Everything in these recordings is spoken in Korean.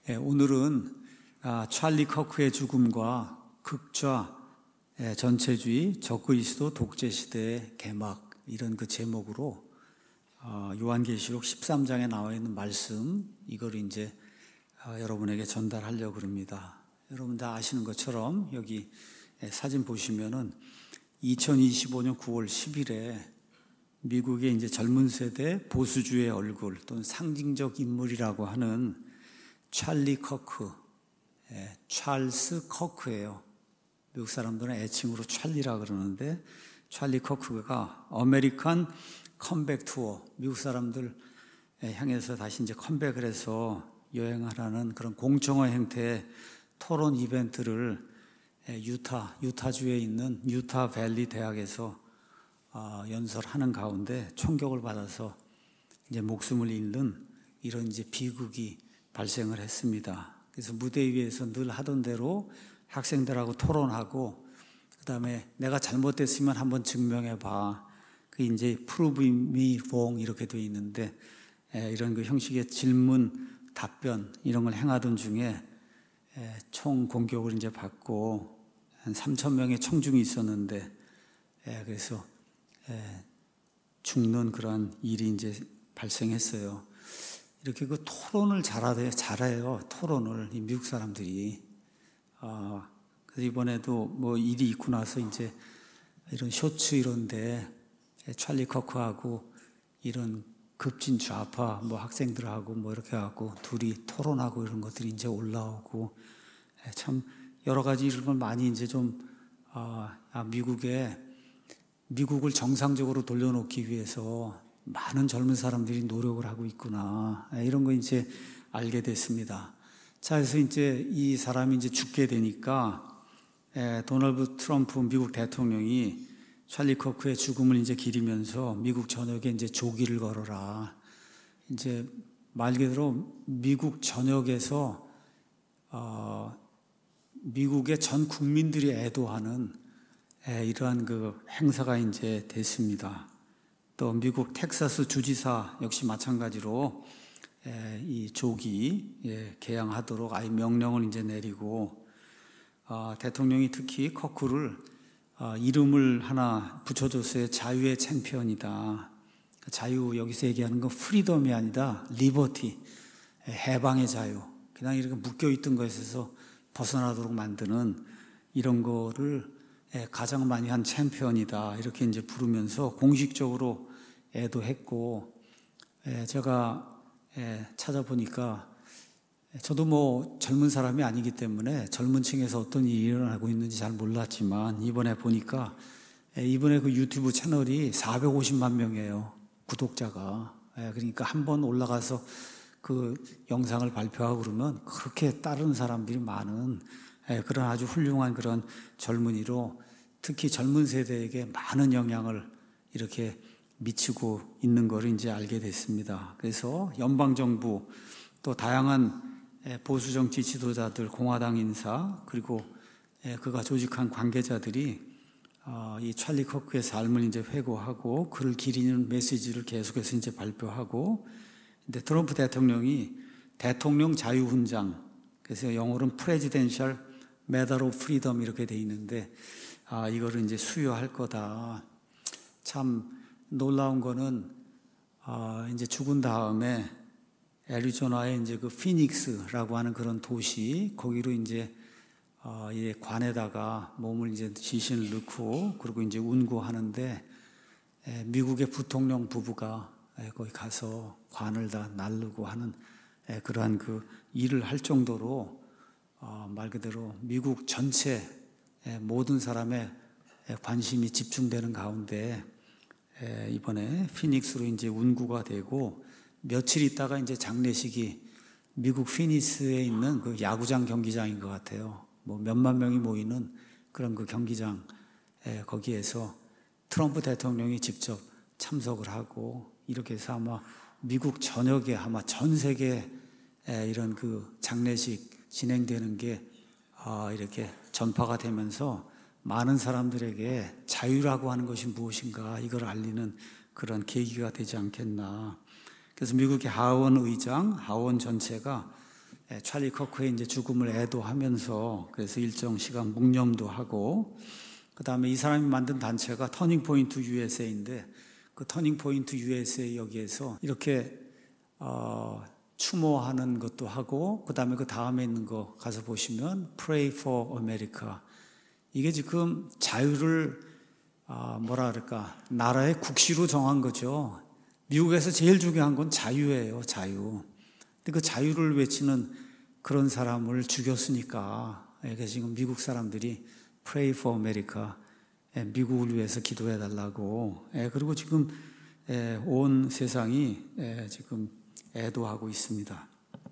오늘은 찰리 커크의 죽음과 극좌 전체주의 적그리스도 독재 시대의 개막 이런 그 제목으로 요한계시록 13장에 나와 있는 말씀 이걸 이제 여러분에게 전달하려고 합니다. 여러분 다 아시는 것처럼 여기 사진 보시면은 2025년 9월 10일에 미국의 이제 젊은 세대 보수주의 얼굴 또는 상징적 인물이라고 하는 찰리 커크, 찰스 커크예요. 미국 사람들은 애칭으로 찰리라 그러는데 찰리 커크가 아메리칸 컴백 투어, 미국 사람들 향해서 다시 이제 컴백을 해서 여행하라는 그런 공청회 형태의 토론 이벤트를 유타주에 있는 유타 밸리 대학에서 연설하는 가운데 총격을 받아서 이제 목숨을 잃는 이런 이제 비극이 발생을 했습니다. 그래서 무대 위에서 늘 하던 대로 학생들하고 토론하고, 그 다음에 내가 잘못됐으면 한번 증명해 봐. 그 이제 prove me wrong 이렇게 되어 있는데, 이런 그 형식의 질문, 답변 이런 걸 행하던 중에 총 공격을 이제 받고 한 3,000명의 청중이 있었는데, 그래서 죽는 그런 일이 이제 발생했어요. 이렇게 그 토론을 잘해요. 토론을 이 미국 사람들이. 그래서 이번에도 뭐 일이 있고 나서 이제 이런 쇼츠 이런데 찰리 커크하고 이런 급진 좌파 뭐 학생들하고 뭐 이렇게 하고 둘이 토론하고 이런 것들이 이제 올라오고 참 여러 가지 이런 걸 많이 이제 좀 미국을 정상적으로 돌려놓기 위해서 많은 젊은 사람들이 노력을 하고 있구나. 이런 거 이제 알게 됐습니다. 자, 그래서 이제 이 사람이 이제 죽게 되니까, 도널드 트럼프 미국 대통령이 찰리 커크의 죽음을 이제 기리면서 미국 전역에 이제 조기를 걸어라. 이제 말 그대로 미국 전역에서, 미국의 전 국민들이 애도하는 이러한 그 행사가 이제 됐습니다. 또 미국 텍사스 주지사 역시 마찬가지로 이 조기 개항하도록 아예 명령을 이제 내리고, 대통령이 특히 커크를 이름을 하나 붙여줬어요. 자유의 챔피언이다. 자유 여기서 얘기하는 건 프리덤이 아니다. 리버티, 해방의 자유. 그냥 이렇게 묶여있던 것에서 벗어나도록 만드는 이런 거를 가장 많이 한 챔피언이다. 이렇게 이제 부르면서 공식적으로 애도했고, 제가 찾아보니까 저도 뭐 젊은 사람이 아니기 때문에 젊은 층에서 어떤 일이 일어나고 있는지 잘 몰랐지만 이번에 보니까 이번에 그 유튜브 채널이 450만 명이에요. 구독자가. 그러니까 한번 올라가서 그 영상을 발표하고 그러면 그렇게 따르는 사람들이 많은 그런 아주 훌륭한 그런 젊은이로 특히 젊은 세대에게 많은 영향을 이렇게 미치고 있는 것을 이제 알게 됐습니다. 그래서 연방정부 또 다양한 보수정치 지도자들, 공화당 인사 그리고 그가 조직한 관계자들이 이 찰리 커크의 삶을 이제 회고하고 그를 기리는 메시지를 계속해서 이제 발표하고, 근데 트럼프 대통령이 대통령 자유훈장, 그래서 영어로는 Presidential Medal of Freedom 이렇게 돼 있는데, 이거를 이제 수여할 거다. 참 놀라운 거는, 이제 죽은 다음에 애리조나의 이제 그 피닉스라고 하는 그런 도시, 거기로 이제, 관에다가 몸을 이제 시신을 넣고, 그리고 이제 운구하는데, 미국의 부통령 부부가 거기 가서 관을 다 나르고 하는 그러한 그 일을 할 정도로, 말 그대로 미국 전체 모든 사람의 관심이 집중되는 가운데 이번에 피닉스로 이제 운구가 되고, 며칠 있다가 이제 장례식이 미국 피닉스에 있는 그 야구장 경기장인 것 같아요. 뭐 몇만 명이 모이는 그런 그 경기장, 거기에서 트럼프 대통령이 직접 참석을 하고, 이렇게 해서 아마 미국 전역에 아마 전 세계 이런 그 장례식 진행되는 게 이렇게 전파가 되면서 많은 사람들에게 자유라고 하는 것이 무엇인가 이걸 알리는 그런 계기가 되지 않겠나. 그래서 미국의 하원 의장, 하원 전체가 찰리 커크의 이제 죽음을 애도하면서 그래서 일정 시간 묵념도 하고 그다음에 이 사람이 만든 단체가 터닝 포인트 USA인데 그 터닝 포인트 USA 여기에서 이렇게 추모하는 것도 하고 그다음에 그 다음에 있는 거 가서 보시면 Pray for America. 이게 지금 자유를 뭐라 그럴까 나라의 국시로 정한 거죠. 미국에서 제일 중요한 건 자유예요. 자유. 근데 그 자유를 외치는 그런 사람을 죽였으니까 이게 지금 미국 사람들이 Pray for America. 미국을 위해서 기도해 달라고. 그리고 지금 온 세상이 지금 애도하고 있습니다.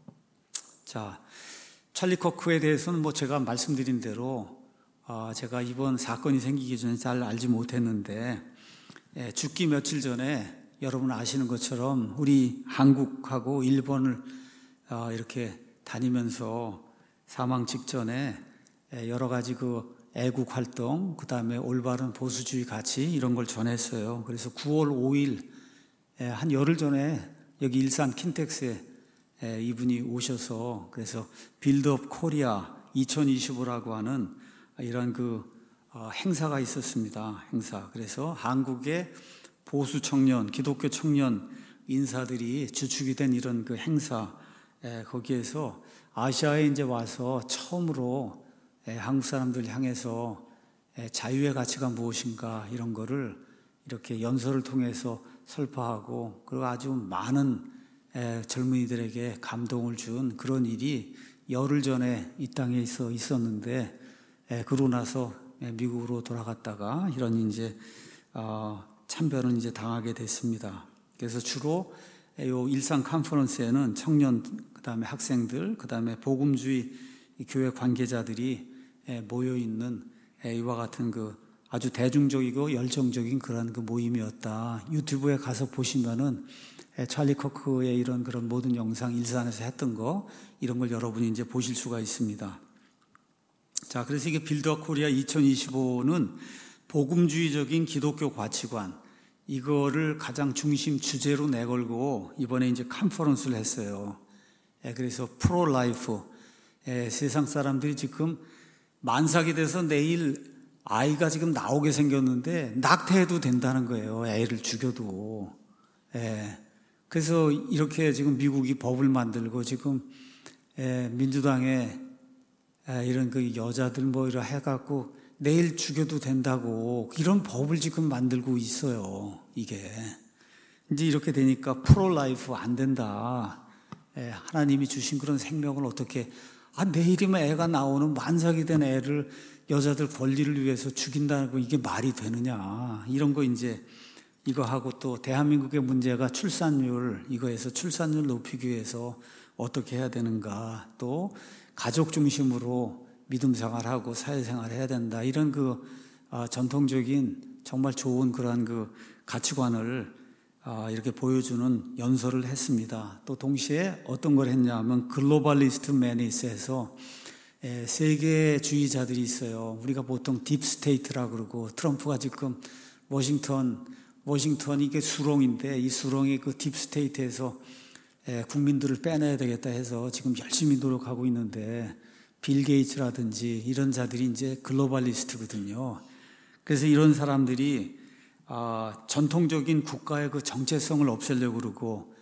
자, 찰리 커크에 대해서는 뭐 제가 말씀드린 대로 제가 이번 사건이 생기기 전에 잘 알지 못했는데 죽기 며칠 전에 여러분 아시는 것처럼 우리 한국하고 일본을 이렇게 다니면서 사망 직전에 여러 가지 그 애국 활동, 그 다음에 올바른 보수주의 가치 이런 걸 전했어요. 그래서 9월 5일 한 열흘 전에 여기 일산 킨텍스에 이분이 오셔서 그래서 빌드업 코리아 2025라고 하는 이런 그 행사가 있었습니다. 행사. 그래서 한국의 보수 청년, 기독교 청년 인사들이 주축이 된 이런 그 행사, 거기에서 아시아에 이제 와서 처음으로 한국 사람들 향해서 자유의 가치가 무엇인가 이런 거를 이렇게 연설을 통해서 설파하고 그리고 아주 많은 젊은이들에게 감동을 준 그런 일이 열흘 전에 이 땅에 있었는데 그러고 나서 미국으로 돌아갔다가 이런 이제 참변을 이제 당하게 됐습니다. 그래서 주로 요 일상 컨퍼런스에는 청년, 그다음에 학생들, 그다음에 복음주의 교회 관계자들이 모여 있는 이와 같은 그 아주 대중적이고 열정적인 그런 그 모임이었다. 유튜브에 가서 보시면은 찰리 커크의 이런 그런 모든 영상 일산에서 했던 거 이런 걸 여러분이 이제 보실 수가 있습니다. 자, 그래서 이게 빌드업 코리아 2025는 복음주의적인 기독교 가치관 이거를 가장 중심 주제로 내걸고 이번에 이제 컨퍼런스를 했어요. 그래서 프로 라이프 세상 사람들이 지금 만삭이 돼서 내일 아이가 지금 나오게 생겼는데 낙태해도 된다는 거예요. 애를 죽여도. 그래서 이렇게 지금 미국이 법을 만들고 지금 민주당에 이런 그 여자들 뭐 이런 해갖고 내일 죽여도 된다고 이런 법을 지금 만들고 있어요. 이게 이제 이렇게 되니까 프로라이프 안 된다. 하나님이 주신 그런 생명을 어떻게 내일이면 애가 나오는 만삭이 된 애를 여자들 권리를 위해서 죽인다는 거 이게 말이 되느냐 이런 거 이제 이거 하고 또 대한민국의 문제가 출산율 이거에서 출산율 높이기 위해서 어떻게 해야 되는가 또 가족 중심으로 믿음 생활하고 사회생활 해야 된다 이런 그 전통적인 정말 좋은 그러한 그 가치관을 이렇게 보여주는 연설을 했습니다. 또 동시에 어떤 걸 했냐면 글로벌리스트 매니스에서 세계주의자들이 있어요. 우리가 보통 딥스테이트라고 그러고 트럼프가 지금 워싱턴 이게 수렁인데 이 수렁이 그 딥스테이트에서 국민들을 빼내야 되겠다 해서 지금 열심히 노력하고 있는데 빌 게이츠라든지 이런 자들이 이제 글로벌리스트거든요. 그래서 이런 사람들이 전통적인 국가의 그 정체성을 없애려고 그러고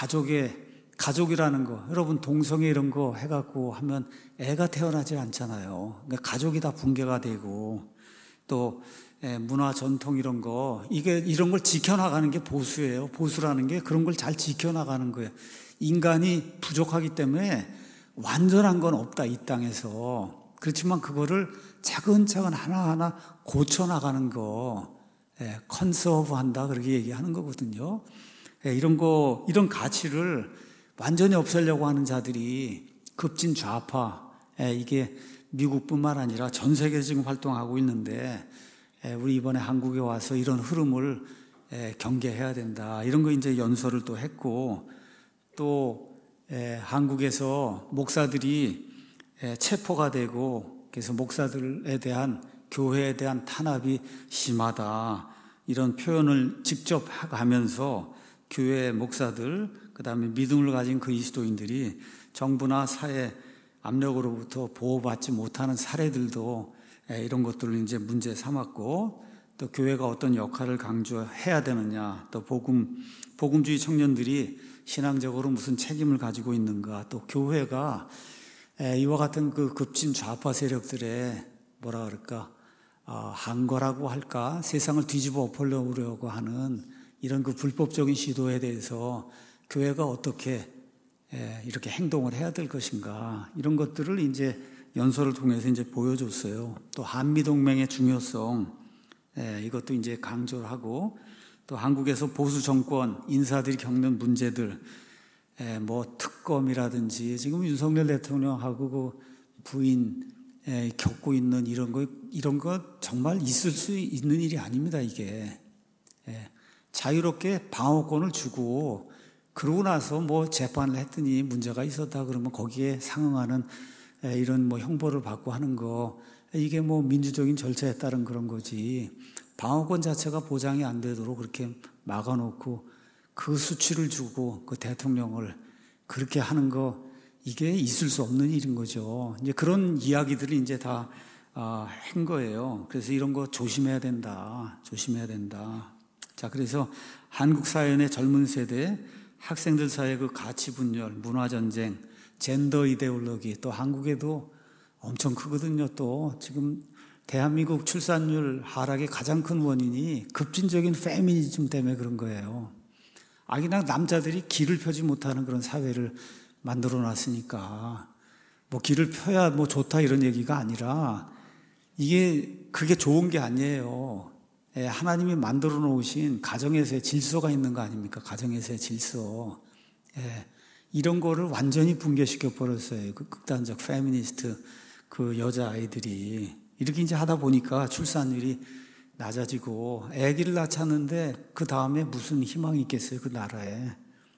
가족이라는 거 여러분 동성애 이런 거 해갖고 하면 애가 태어나지 않잖아요. 그러니까 가족이 다 붕괴가 되고 또 문화 전통 이런 거 이런 걸 지켜나가는 게 보수예요. 보수라는 게 그런 걸 잘 지켜나가는 거예요. 인간이 부족하기 때문에 완전한 건 없다 이 땅에서. 그렇지만 그거를 차근차근 하나하나 고쳐나가는 거 컨서브 한다 그렇게 얘기하는 거거든요. 이런 가치를 완전히 없애려고 하는 자들이 급진 좌파 이게 미국뿐만 아니라 전 세계에서 지금 활동하고 있는데 우리 이번에 한국에 와서 이런 흐름을 경계해야 된다. 이런 거 이제 연설을 또 했고 또 한국에서 목사들이 체포가 되고 그래서 목사들에 대한 교회에 대한 탄압이 심하다. 이런 표현을 직접 하면서 교회 목사들, 그 다음에 믿음을 가진 그리스도인들이 정부나 사회 압력으로부터 보호받지 못하는 사례들도 이런 것들을 이제 문제 삼았고, 또 교회가 어떤 역할을 강조해야 되느냐, 또 복음주의 청년들이 신앙적으로 무슨 책임을 가지고 있는가, 또 교회가 이와 같은 그 급진 좌파 세력들의 뭐라 그럴까, 한거라고 할까, 세상을 뒤집어 엎으려고 하는 이런 그 불법적인 시도에 대해서 교회가 어떻게 이렇게 행동을 해야 될 것인가, 이런 것들을 이제 연설을 통해서 이제 보여줬어요. 또 한미동맹의 중요성, 이것도 이제 강조를 하고, 또 한국에서 보수 정권 인사들이 겪는 문제들, 뭐 특검이라든지 지금 윤석열 대통령하고 그 부인 겪고 있는 이런 거 정말 있을 수 있는 일이 아닙니다. 이게 자유롭게 방어권을 주고, 그러고 나서 뭐 재판을 했더니 문제가 있었다 그러면 거기에 상응하는 이런 뭐 형벌을 받고 하는 거, 이게 뭐 민주적인 절차에 따른 그런 거지, 방어권 자체가 보장이 안 되도록 그렇게 막아놓고 그 수치를 주고 그 대통령을 그렇게 하는 거, 이게 있을 수 없는 일인 거죠. 이제 그런 이야기들을 이제 다 한 거예요. 그래서 이런 거 조심해야 된다. 자, 그래서 한국 사회의 젊은 세대, 학생들 사이의 그 가치 분열, 문화 전쟁, 젠더 이데올로기, 또 한국에도 엄청 크거든요. 또 지금 대한민국 출산율 하락의 가장 큰 원인이 급진적인 페미니즘 때문에 그런 거예요. 그냥 남자들이 길을 펴지 못하는 그런 사회를 만들어 놨으니까, 뭐 길을 펴야 뭐 좋다 이런 얘기가 아니라, 그게 좋은 게 아니에요. 하나님이 만들어 놓으신 가정에서의 질서가 있는 거 아닙니까? 가정에서의 질서. 이런 거를 완전히 붕괴시켜 버렸어요. 그 극단적 페미니스트 그 여자아이들이. 이렇게 이제 하다 보니까 출산율이 낮아지고, 아기를 낳았는데 그 다음에 무슨 희망이 있겠어요, 그 나라에.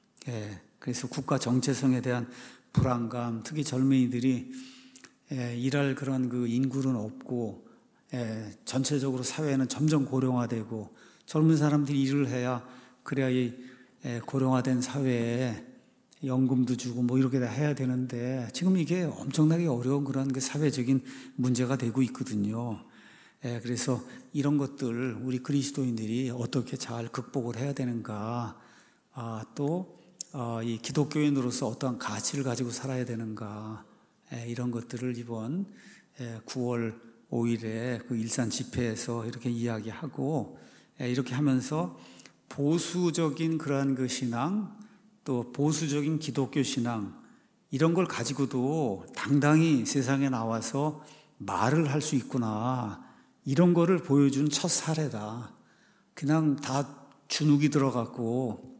그래서 국가 정체성에 대한 불안감, 특히 젊은이들이 일할 그런 그 인구는 없고, 전체적으로 사회는 점점 고령화되고, 젊은 사람들이 일을 해야, 그래야 이 고령화된 사회에 연금도 주고 뭐 이렇게 다 해야 되는데, 지금 이게 엄청나게 어려운 그런 그 사회적인 문제가 되고 있거든요. 그래서 이런 것들 우리 그리스도인들이 어떻게 잘 극복을 해야 되는가, 또 이 기독교인으로서 어떠한 가치를 가지고 살아야 되는가, 이런 것들을 이번 9월 5일에 그 일산 집회에서 이렇게 이야기하고, 이렇게 하면서 보수적인 그러한 그 신앙, 또 보수적인 기독교 신앙, 이런 걸 가지고도 당당히 세상에 나와서 말을 할 수 있구나, 이런 거를 보여준 첫 사례다. 그냥 다 주눅이 들어갔고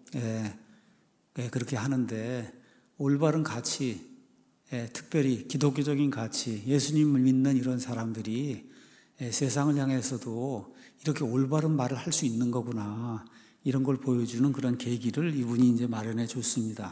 그렇게 하는데, 올바른 가치, 특별히 기독교적인 가치, 예수님을 믿는 이런 사람들이 세상을 향해서도 이렇게 올바른 말을 할 수 있는 거구나, 이런 걸 보여주는 그런 계기를 이분이 이제 마련해 줬습니다.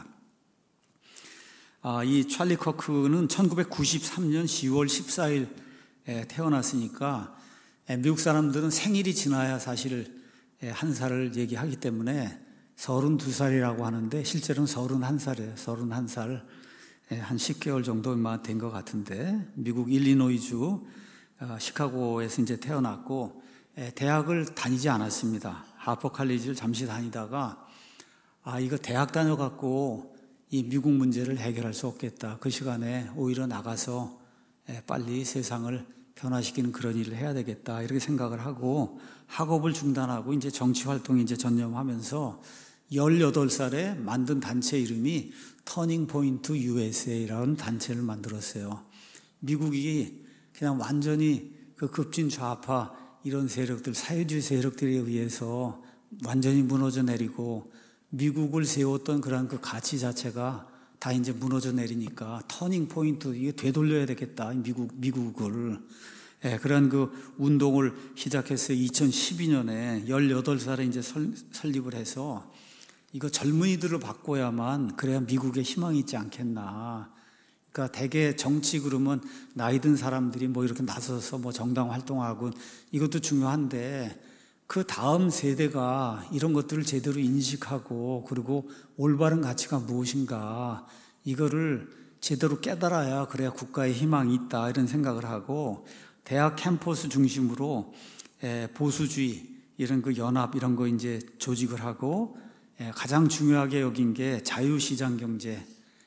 이 찰리 커크는 1993년 10월 14일 태어났으니까, 미국 사람들은 생일이 지나야 사실 한 살을 얘기하기 때문에 32살이라고 하는데, 실제로는 31살이에요. 31살. 한 10개월 정도만 된 것 같은데, 미국 일리노이주 시카고에서 이제 태어났고, 대학을 다니지 않았습니다. 하퍼 칼리지를 잠시 다니다가, 이거 대학 다녀갖고 이 미국 문제를 해결할 수 없겠다. 그 시간에 오히려 나가서 빨리 세상을 변화시키는 그런 일을 해야 되겠다, 이렇게 생각을 하고 학업을 중단하고 이제 정치 활동에 이제 전념하면서 18살에 만든 단체 이름이 터닝 포인트 USA라는 단체를 만들었어요. 미국이 그냥 완전히 그 급진 좌파 이런 세력들, 사회주의 세력들에 의해서 완전히 무너져 내리고, 미국을 세웠던 그런 그 가치 자체가 다 이제 무너져 내리니까 터닝 포인트, 이게 되돌려야 되겠다, 미국을. 그런 그 운동을 시작했어요. 2012년에 18살에 이제 설립을 해서, 이거 젊은이들을 바꿔야만, 그래야 미국에 희망이 있지 않겠나. 그러니까 대개 정치 그러면 나이 든 사람들이 뭐 이렇게 나서서 뭐 정당 활동하고, 이것도 중요한데, 그 다음 세대가 이런 것들을 제대로 인식하고 그리고 올바른 가치가 무엇인가 이거를 제대로 깨달아야 그래야 국가의 희망이 있다 이런 생각을 하고 대학 캠퍼스 중심으로 보수주의 이런 그 연합 이런 거 이제 조직을 하고 가장 중요하게 여긴 게 자유시장 경제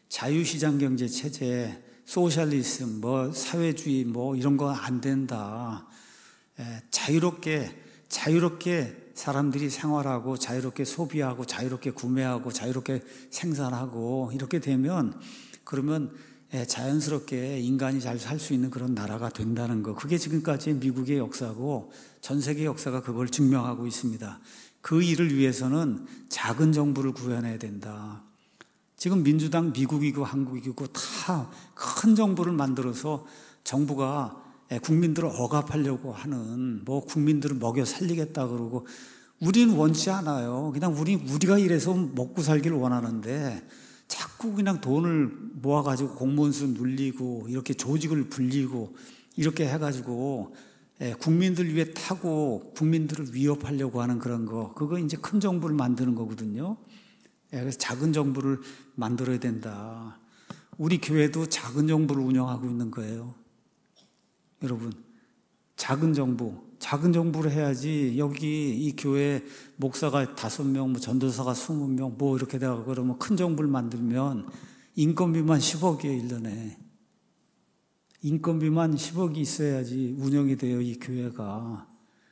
체제, 소셜리즘, 뭐 사회주의 뭐 이런 거 안 된다. 자유롭게 사람들이 생활하고 자유롭게 소비하고 자유롭게 구매하고 자유롭게 생산하고 이렇게 되면 그러면 자연스럽게 인간이 잘 살 수 있는 그런 나라가 된다는 거. 그게 지금까지 미국의 역사고 전 세계 역사가 그걸 증명하고 있습니다. 그 일을 위해서는 작은 정부를 구현해야 된다. 지금 민주당 미국이고 한국이고 다 큰 정부를 만들어서 정부가 국민들을 억압하려고 하는 뭐 국민들을 먹여 살리겠다 그러고 우리는 원치 않아요. 그냥 우리가 이래서 먹고 살기를 원하는데 자꾸 그냥 돈을 모아가지고 공무원 수 눌리고 이렇게 조직을 불리고 이렇게 해가지고 국민들 위해 타고 국민들을 위협하려고 하는 그런 거 그거 이제 큰 정부를 만드는 거거든요. 그래서 작은 정부를 만들어야 된다. 우리 교회도 작은 정부를 운영하고 있는 거예요. 여러분, 작은 정부를 해야지 여기 이 교회 목사가 5명, 뭐 전도사가 20명, 뭐 이렇게 되고 그러면 큰 정부를 만들면 인건비만 10억이에요, 1년에. 인건비만 10억이 있어야지 운영이 돼요, 이 교회가.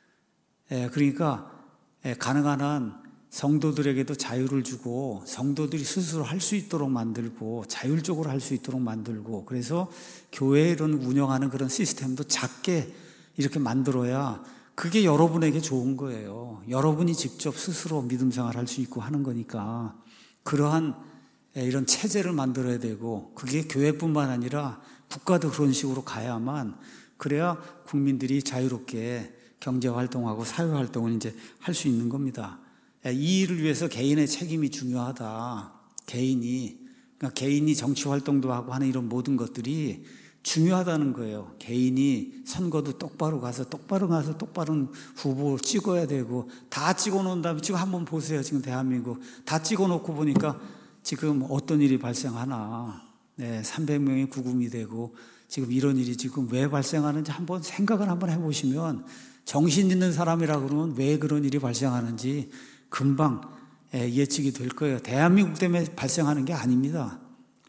그러니까 가능한 한 성도들에게도 자유를 주고 성도들이 스스로 할 수 있도록 만들고 자율적으로 할 수 있도록 만들고 그래서 교회 이런 운영하는 그런 시스템도 작게 이렇게 만들어야 그게 여러분에게 좋은 거예요. 여러분이 직접 스스로 믿음 생활할 수 있고 하는 거니까 그러한 이런 체제를 만들어야 되고 그게 교회뿐만 아니라 국가도 그런 식으로 가야만 그래야 국민들이 자유롭게 경제활동하고 사회활동을 이제 할 수 있는 겁니다. 이 일을 위해서 개인의 책임이 중요하다. 그러니까 개인이 정치활동도 하고 하는 이런 모든 것들이 중요하다는 거예요. 개인이 선거도 똑바로 가서 똑바른 후보 찍어야 되고 다 찍어놓은 다음에 지금 한번 보세요. 지금 대한민국 다 찍어놓고 보니까 지금 어떤 일이 발생하나 300명이 구금이 되고 지금 이런 일이 지금 왜 발생하는지 한번 생각을 한번 해보시면 정신 있는 사람이라 그러면 왜 그런 일이 발생하는지 금방 예측이 될 거예요. 대한민국 때문에 발생하는 게 아닙니다.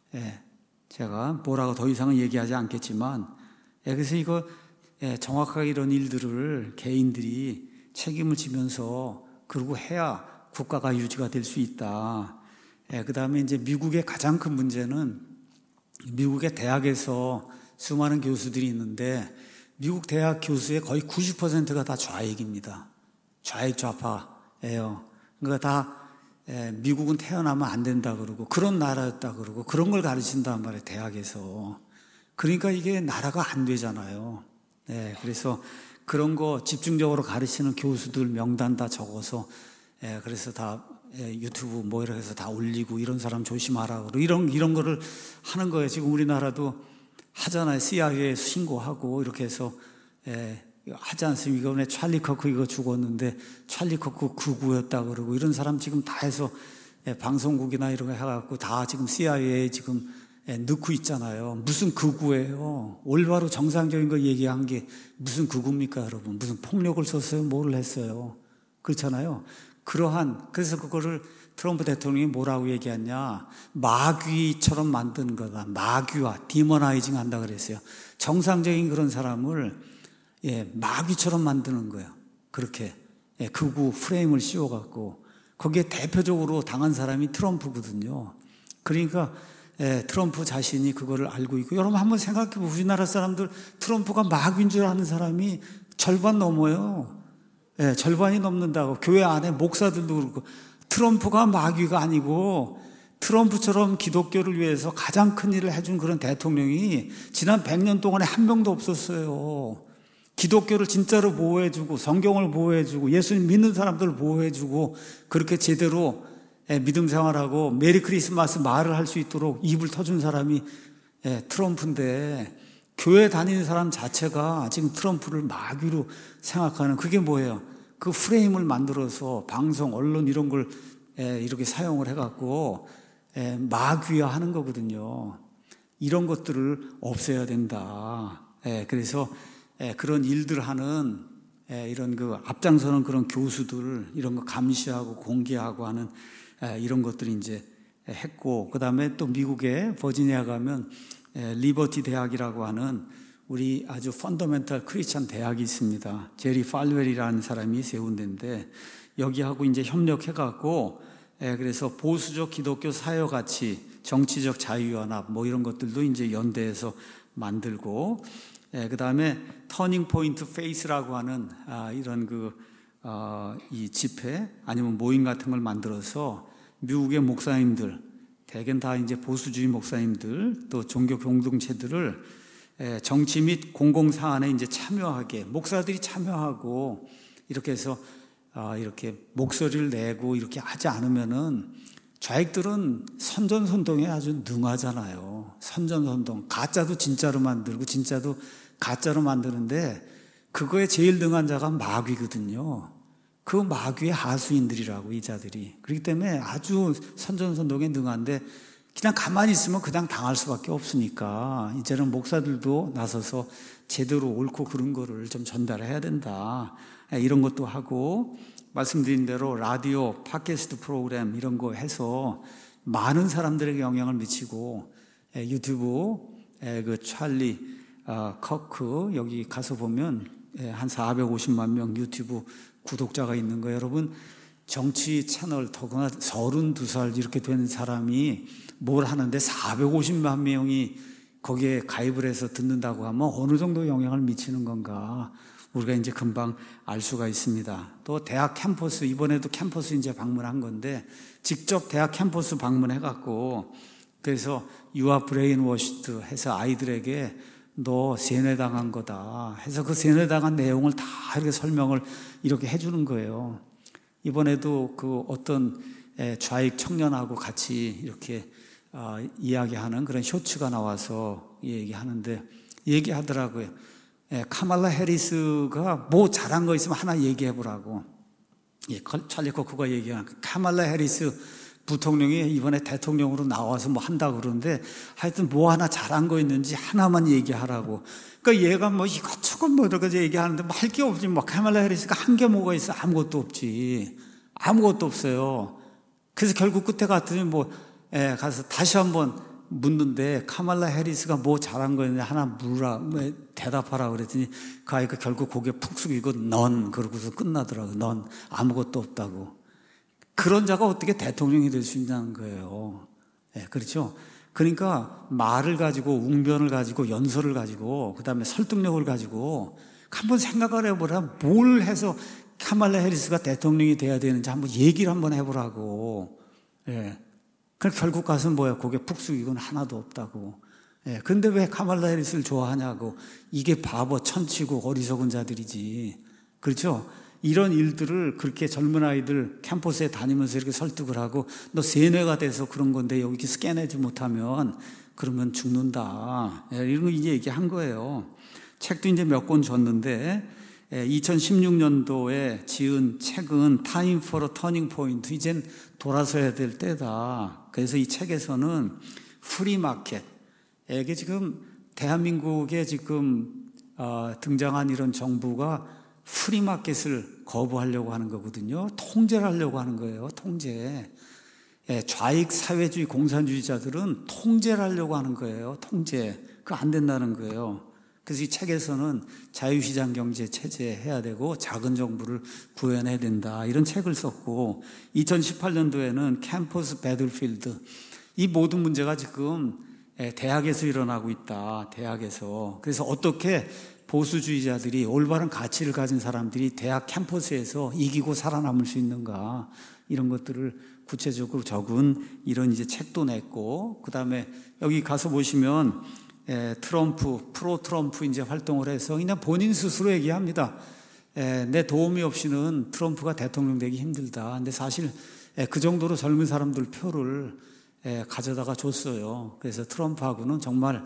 제가 뭐라고 더 이상은 얘기하지 않겠지만 그래서 이거 정확하게 이런 일들을 개인들이 책임을 지면서 그러고 해야 국가가 유지가 될 수 있다. 그 다음에 이제 미국의 가장 큰 문제는 미국의 대학에서 수많은 교수들이 있는데 미국 대학 교수의 거의 90%가 다 좌익입니다. 좌익 좌파예요. 그러니까 다 미국은 태어나면 안 된다 그러고 그런 나라였다 그러고 그런 걸 가르친단 말이에요. 대학에서. 그러니까 이게 나라가 안 되잖아요. 그래서 그런 거 집중적으로 가르치는 교수들 명단 다 적어서 그래서 다 유튜브 뭐 이렇게 해서 다 올리고 이런 사람 조심하라 그러고 이런 거를 하는 거예요. 지금 우리나라도 하잖아요. CIA에 신고하고 이렇게 해서 하지 않습니까? 이번에 찰리 커크 이거 죽었는데 찰리 커크 극우였다 그러고 이런 사람 지금 다 해서 방송국이나 이런 거 해갖고 다 지금 CIA에 지금 넣고 있잖아요. 무슨 극우예요? 올바로 정상적인 거 얘기한 게 무슨 극우입니까, 여러분? 무슨 폭력을 썼어요? 뭐를 했어요? 그렇잖아요. 그래서 그거를 트럼프 대통령이 뭐라고 얘기했냐? 마귀처럼 만드는 거다. 마귀화, 디머나이징 한다 그랬어요. 정상적인 그런 사람을 마귀처럼 만드는 거예요. 그렇게 극우 프레임을 씌워갖고 거기에 대표적으로 당한 사람이 트럼프거든요. 그러니까 트럼프 자신이 그거를 알고 있고 여러분 한번 생각해 보세요. 우리나라 사람들 트럼프가 마귀인 줄 아는 사람이 절반 넘어요. 절반이 넘는다고. 교회 안에 목사들도 그렇고 트럼프가 마귀가 아니고 트럼프처럼 기독교를 위해서 가장 큰 일을 해준 그런 대통령이 지난 100년 동안에 한 명도 없었어요. 기독교를 진짜로 보호해주고 성경을 보호해주고 예수님 믿는 사람들을 보호해주고 그렇게 제대로 믿음 생활하고 메리 크리스마스 말을 할 수 있도록 입을 터준 사람이 트럼프인데 교회 다니는 사람 자체가 지금 트럼프를 마귀로 생각하는 그게 뭐예요? 그 프레임을 만들어서 방송, 언론 이런 걸 이렇게 사용을 해갖고 마귀화하는 거거든요. 이런 것들을 없애야 된다. 그래서 그런 일들 하는 이런 그 앞장서는 그런 교수들 이런 거 감시하고 공개하고 하는 이런 것들이 이제 했고, 그 다음에 또 미국의 버지니아 가면 리버티 대학이라고 하는 우리 아주 펀더멘탈 크리스찬 대학이 있습니다. 제리 팔웰이라는 사람이 세운 데인데 여기하고 이제 협력해갖고 그래서 보수적 기독교 사회가치, 정치적 자유연합 뭐 이런 것들도 이제 연대해서 만들고, 그 다음에 터닝 포인트 페이스라고 하는 이런 이 집회 아니면 모임 같은 걸 만들어서 미국의 목사님들, 대개는 다 이제 보수주의 목사님들 또 종교 공동체들을 정치 및 공공사안에 이제 참여하게 목사들이 참여하고 이렇게 해서 이렇게 목소리를 내고 이렇게 하지 않으면은 좌익들은 선전선동에 아주 능하잖아요. 선전선동, 가짜도 진짜로 만들고 진짜도 가짜로 만드는데 그거에 제일 능한 자가 마귀거든요. 그 마귀의 하수인들이라고 이 자들이. 그렇기 때문에 아주 선전선동에 능한데 그냥 가만히 있으면 그냥 당할 수밖에 없으니까 이제는 목사들도 나서서 제대로 옳고 그른 거를 좀 전달해야 된다. 이런 것도 하고, 말씀드린 대로 라디오, 팟캐스트 프로그램 이런 거 해서 많은 사람들에게 영향을 미치고, 유튜브 그 찰리 커크 여기 가서 보면 한 450만 명 유튜브 구독자가 있는 거예요. 여러분, 정치 채널 더구나 32살 이렇게 된 사람이 뭘 하는데 450만 명이 거기에 가입을 해서 듣는다고 하면 어느 정도 영향을 미치는 건가 우리가 이제 금방 알 수가 있습니다. 또 대학 캠퍼스, 이번에도 캠퍼스 이제 방문한 건데 직접 대학 캠퍼스 방문해갖고 그래서 You are brainwashed 해서 아이들에게 너 세뇌당한 거다 해서 그 세뇌당한 내용을 다 이렇게 설명을 이렇게 해주는 거예요. 이번에도 그 어떤 좌익 청년하고 같이 이렇게 이야기하는 그런 쇼츠가 나와서 얘기하는데 얘기하더라고요. 카말라 해리스가 뭐 잘한 거 있으면 하나 얘기해 보라고. 찰리 코크가 얘기한 카말라 해리스 부통령이 이번에 대통령으로 나와서 뭐 한다고 그러는데 하여튼 뭐 하나 잘한 거 있는지 하나만 얘기하라고. 그러니까 얘가 뭐 이것저것 뭐 이렇게 얘기하는데 뭐 할 게 없지. 뭐 카말라 해리스가 한 게 뭐가 있어? 아무것도 없지. 아무것도 없어요. 그래서 결국 끝에 갔더니 뭐 가서 다시 한번 묻는데 카말라 해리스가 뭐 잘한 거 있는지 하나 물으라, 대답하라 그랬더니 그 아이가 결국 고개 푹 숙이고 넌 그러고서 끝나더라고요. 넌 아무것도 없다고. 그런 자가 어떻게 대통령이 될 수 있냐는 거예요. 그렇죠? 그러니까 말을 가지고 웅변을 가지고 연설을 가지고 그다음에 설득력을 가지고 한번 생각을 해보라. 뭘 해서 카말라 해리스가 대통령이 돼야 되는지 한번 얘기를 한번 해보라고. 그럼 결국 가서 뭐야? 고개 푹 숙이고는 하나도 없다고. 근데 왜 카말라 해리스를 좋아하냐고. 이게 바보 천치고 어리석은 자들이지. 그렇죠? 이런 일들을 그렇게 젊은 아이들 캠퍼스에 다니면서 이렇게 설득을 하고 너 세뇌가 돼서 그런 건데 여기 스캔하지 못하면 그러면 죽는다. 이런 거 이제 얘기한 거예요. 책도 이제 몇 권 줬는데 2016년도에 지은 책은 Time for a Turning Point. 이젠 돌아서야 될 때다. 그래서 이 책에서는 프리마켓. 이게 지금 대한민국에 지금 등장한 이런 정부가 프리마켓을 거부하려고 하는 거거든요. 통제를 하려고 하는 거예요. 통제. 좌익 사회주의 공산주의자들은 통제를 하려고 하는 거예요. 통제. 그거 안 된다는 거예요. 그래서 이 책에서는 자유시장 경제 체제 해야 되고 작은 정부를 구현해야 된다. 이런 책을 썼고 2018년도에는 캠퍼스 배틀필드. 이 모든 문제가 지금 대학에서 일어나고 있다. 대학에서. 그래서 어떻게 보수주의자들이 올바른 가치를 가진 사람들이 대학 캠퍼스에서 이기고 살아남을 수 있는가 이런 것들을 구체적으로 적은 이런 이제 책도 냈고 그 다음에 여기 가서 보시면 트럼프 프로 트럼프 이제 활동을 해서 그냥 본인 스스로 얘기합니다. 내 도움이 없이는 트럼프가 대통령 되기 힘들다. 근데 사실 그 정도로 젊은 사람들 표를 가져다가 줬어요. 그래서 트럼프하고는 정말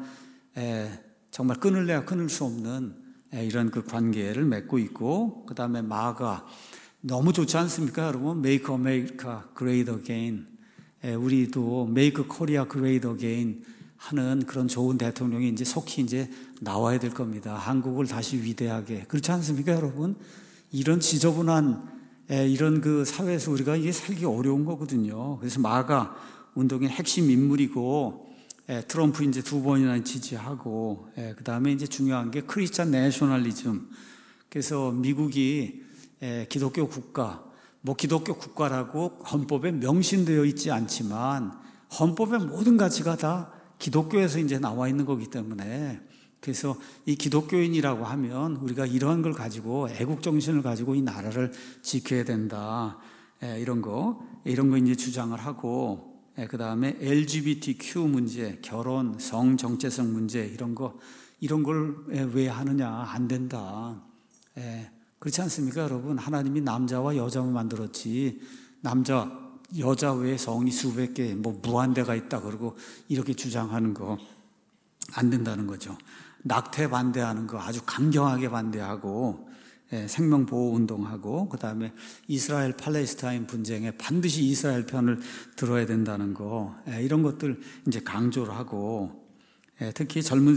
끊을래야 끊을 수 없는 이런 그 관계를 맺고 있고, 그 다음에 마가 너무 좋지 않습니까, 여러분? Make America Great Again. 우리도 Make Korea Great Again 하는 그런 좋은 대통령이 이제 속히 이제 나와야 될 겁니다. 한국을 다시 위대하게. 그렇지 않습니까, 여러분? 이런 지저분한 이런 그 사회에서 우리가 이게 살기 어려운 거거든요. 그래서 마가 운동의 핵심 인물이고, 트럼프 이제 2번이나 지지하고, 그 다음에 이제 중요한 게 크리스찬 내셔널리즘. 그래서 미국이 기독교 국가, 뭐 기독교 국가라고 헌법에 명시되어 있지 않지만 헌법의 모든 가치가 다 기독교에서 이제 나와 있는 거기 때문에, 그래서 이 기독교인이라고 하면 우리가 이러한 걸 가지고 애국 정신을 가지고 이 나라를 지켜야 된다. 이런 거 이제 주장을 하고, 그 다음에 LGBTQ 문제, 결혼, 성 정체성 문제 이런 걸 왜 하느냐, 안 된다. 그렇지 않습니까, 여러분? 하나님이 남자와 여자만 만들었지 남자, 여자 외에 성이 수백 개, 뭐 무한대가 있다 그러고 이렇게 주장하는 거 안 된다는 거죠. 낙태 반대하는 거 아주 강경하게 반대하고, 생명보호 운동하고, 그 다음에 이스라엘 팔레스타인 분쟁에 반드시 이스라엘 편을 들어야 된다는 거, 이런 것들 이제 강조를 하고, 특히 젊은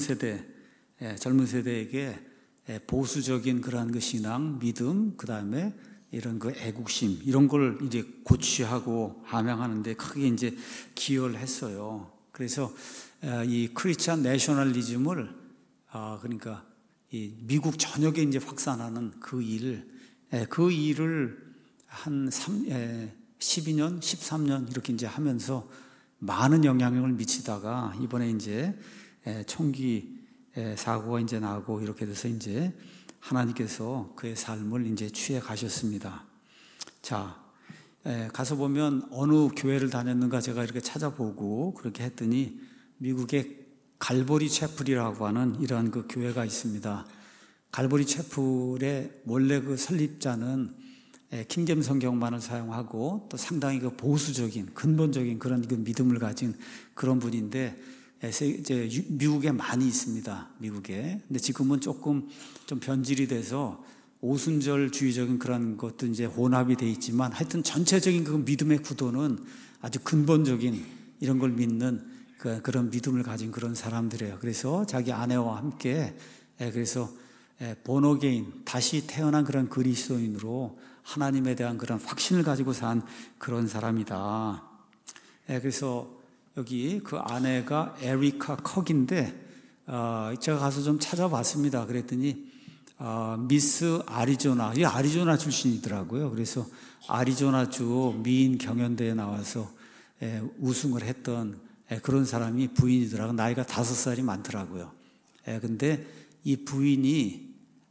세대에게 보수적인 그러한 그 신앙, 믿음, 그 다음에 이런 그 애국심, 이런 걸 이제 고취하고 함양하는데 크게 이제 기여를 했어요. 그래서 이 크리스찬 내셔널리즘을 그러니까 이 미국 전역에 이제 확산하는 그 일을 한 12년, 13년 이렇게 이제 하면서 많은 영향력을 미치다가 이번에 이제 총기 사고가 이제 나고 이렇게 돼서 이제 하나님께서 그의 삶을 이제 취해 가셨습니다. 자, 가서 보면 어느 교회를 다녔는가 제가 이렇게 찾아보고 그렇게 했더니 미국의 갈보리 채플이라고 하는 이러한 그 교회가 있습니다. 갈보리 채플의 원래 그 설립자는 킹제임 성경만을 사용하고 또 상당히 그 보수적인 근본적인 그런 그 믿음을 가진 그런 분인데, 이제 미국에 많이 있습니다. 미국에. 근데 지금은 조금 좀 변질이 돼서 오순절주의적인 그런 것도 이제 혼합이 돼 있지만, 하여튼 전체적인 그 믿음의 구도는 아주 근본적인 이런 걸 믿는 그런 믿음을 가진 그런 사람들이에요. 그래서 자기 아내와 함께 그래서 본어게인, 다시 태어난 그런 그리스도인으로 하나님에 대한 그런 확신을 가지고 산 그런 사람이다. 그래서 여기 그 아내가 에리카 컥인데, 제가 가서 좀 찾아봤습니다. 그랬더니 미스 아리조나, 이 아리조나 출신이더라고요. 그래서 아리조나주 미인 경연대회에 나와서 우승을 했던 그런 사람이 부인이더라고요. 나이가 5살이 많더라고요. 근데 이 부인이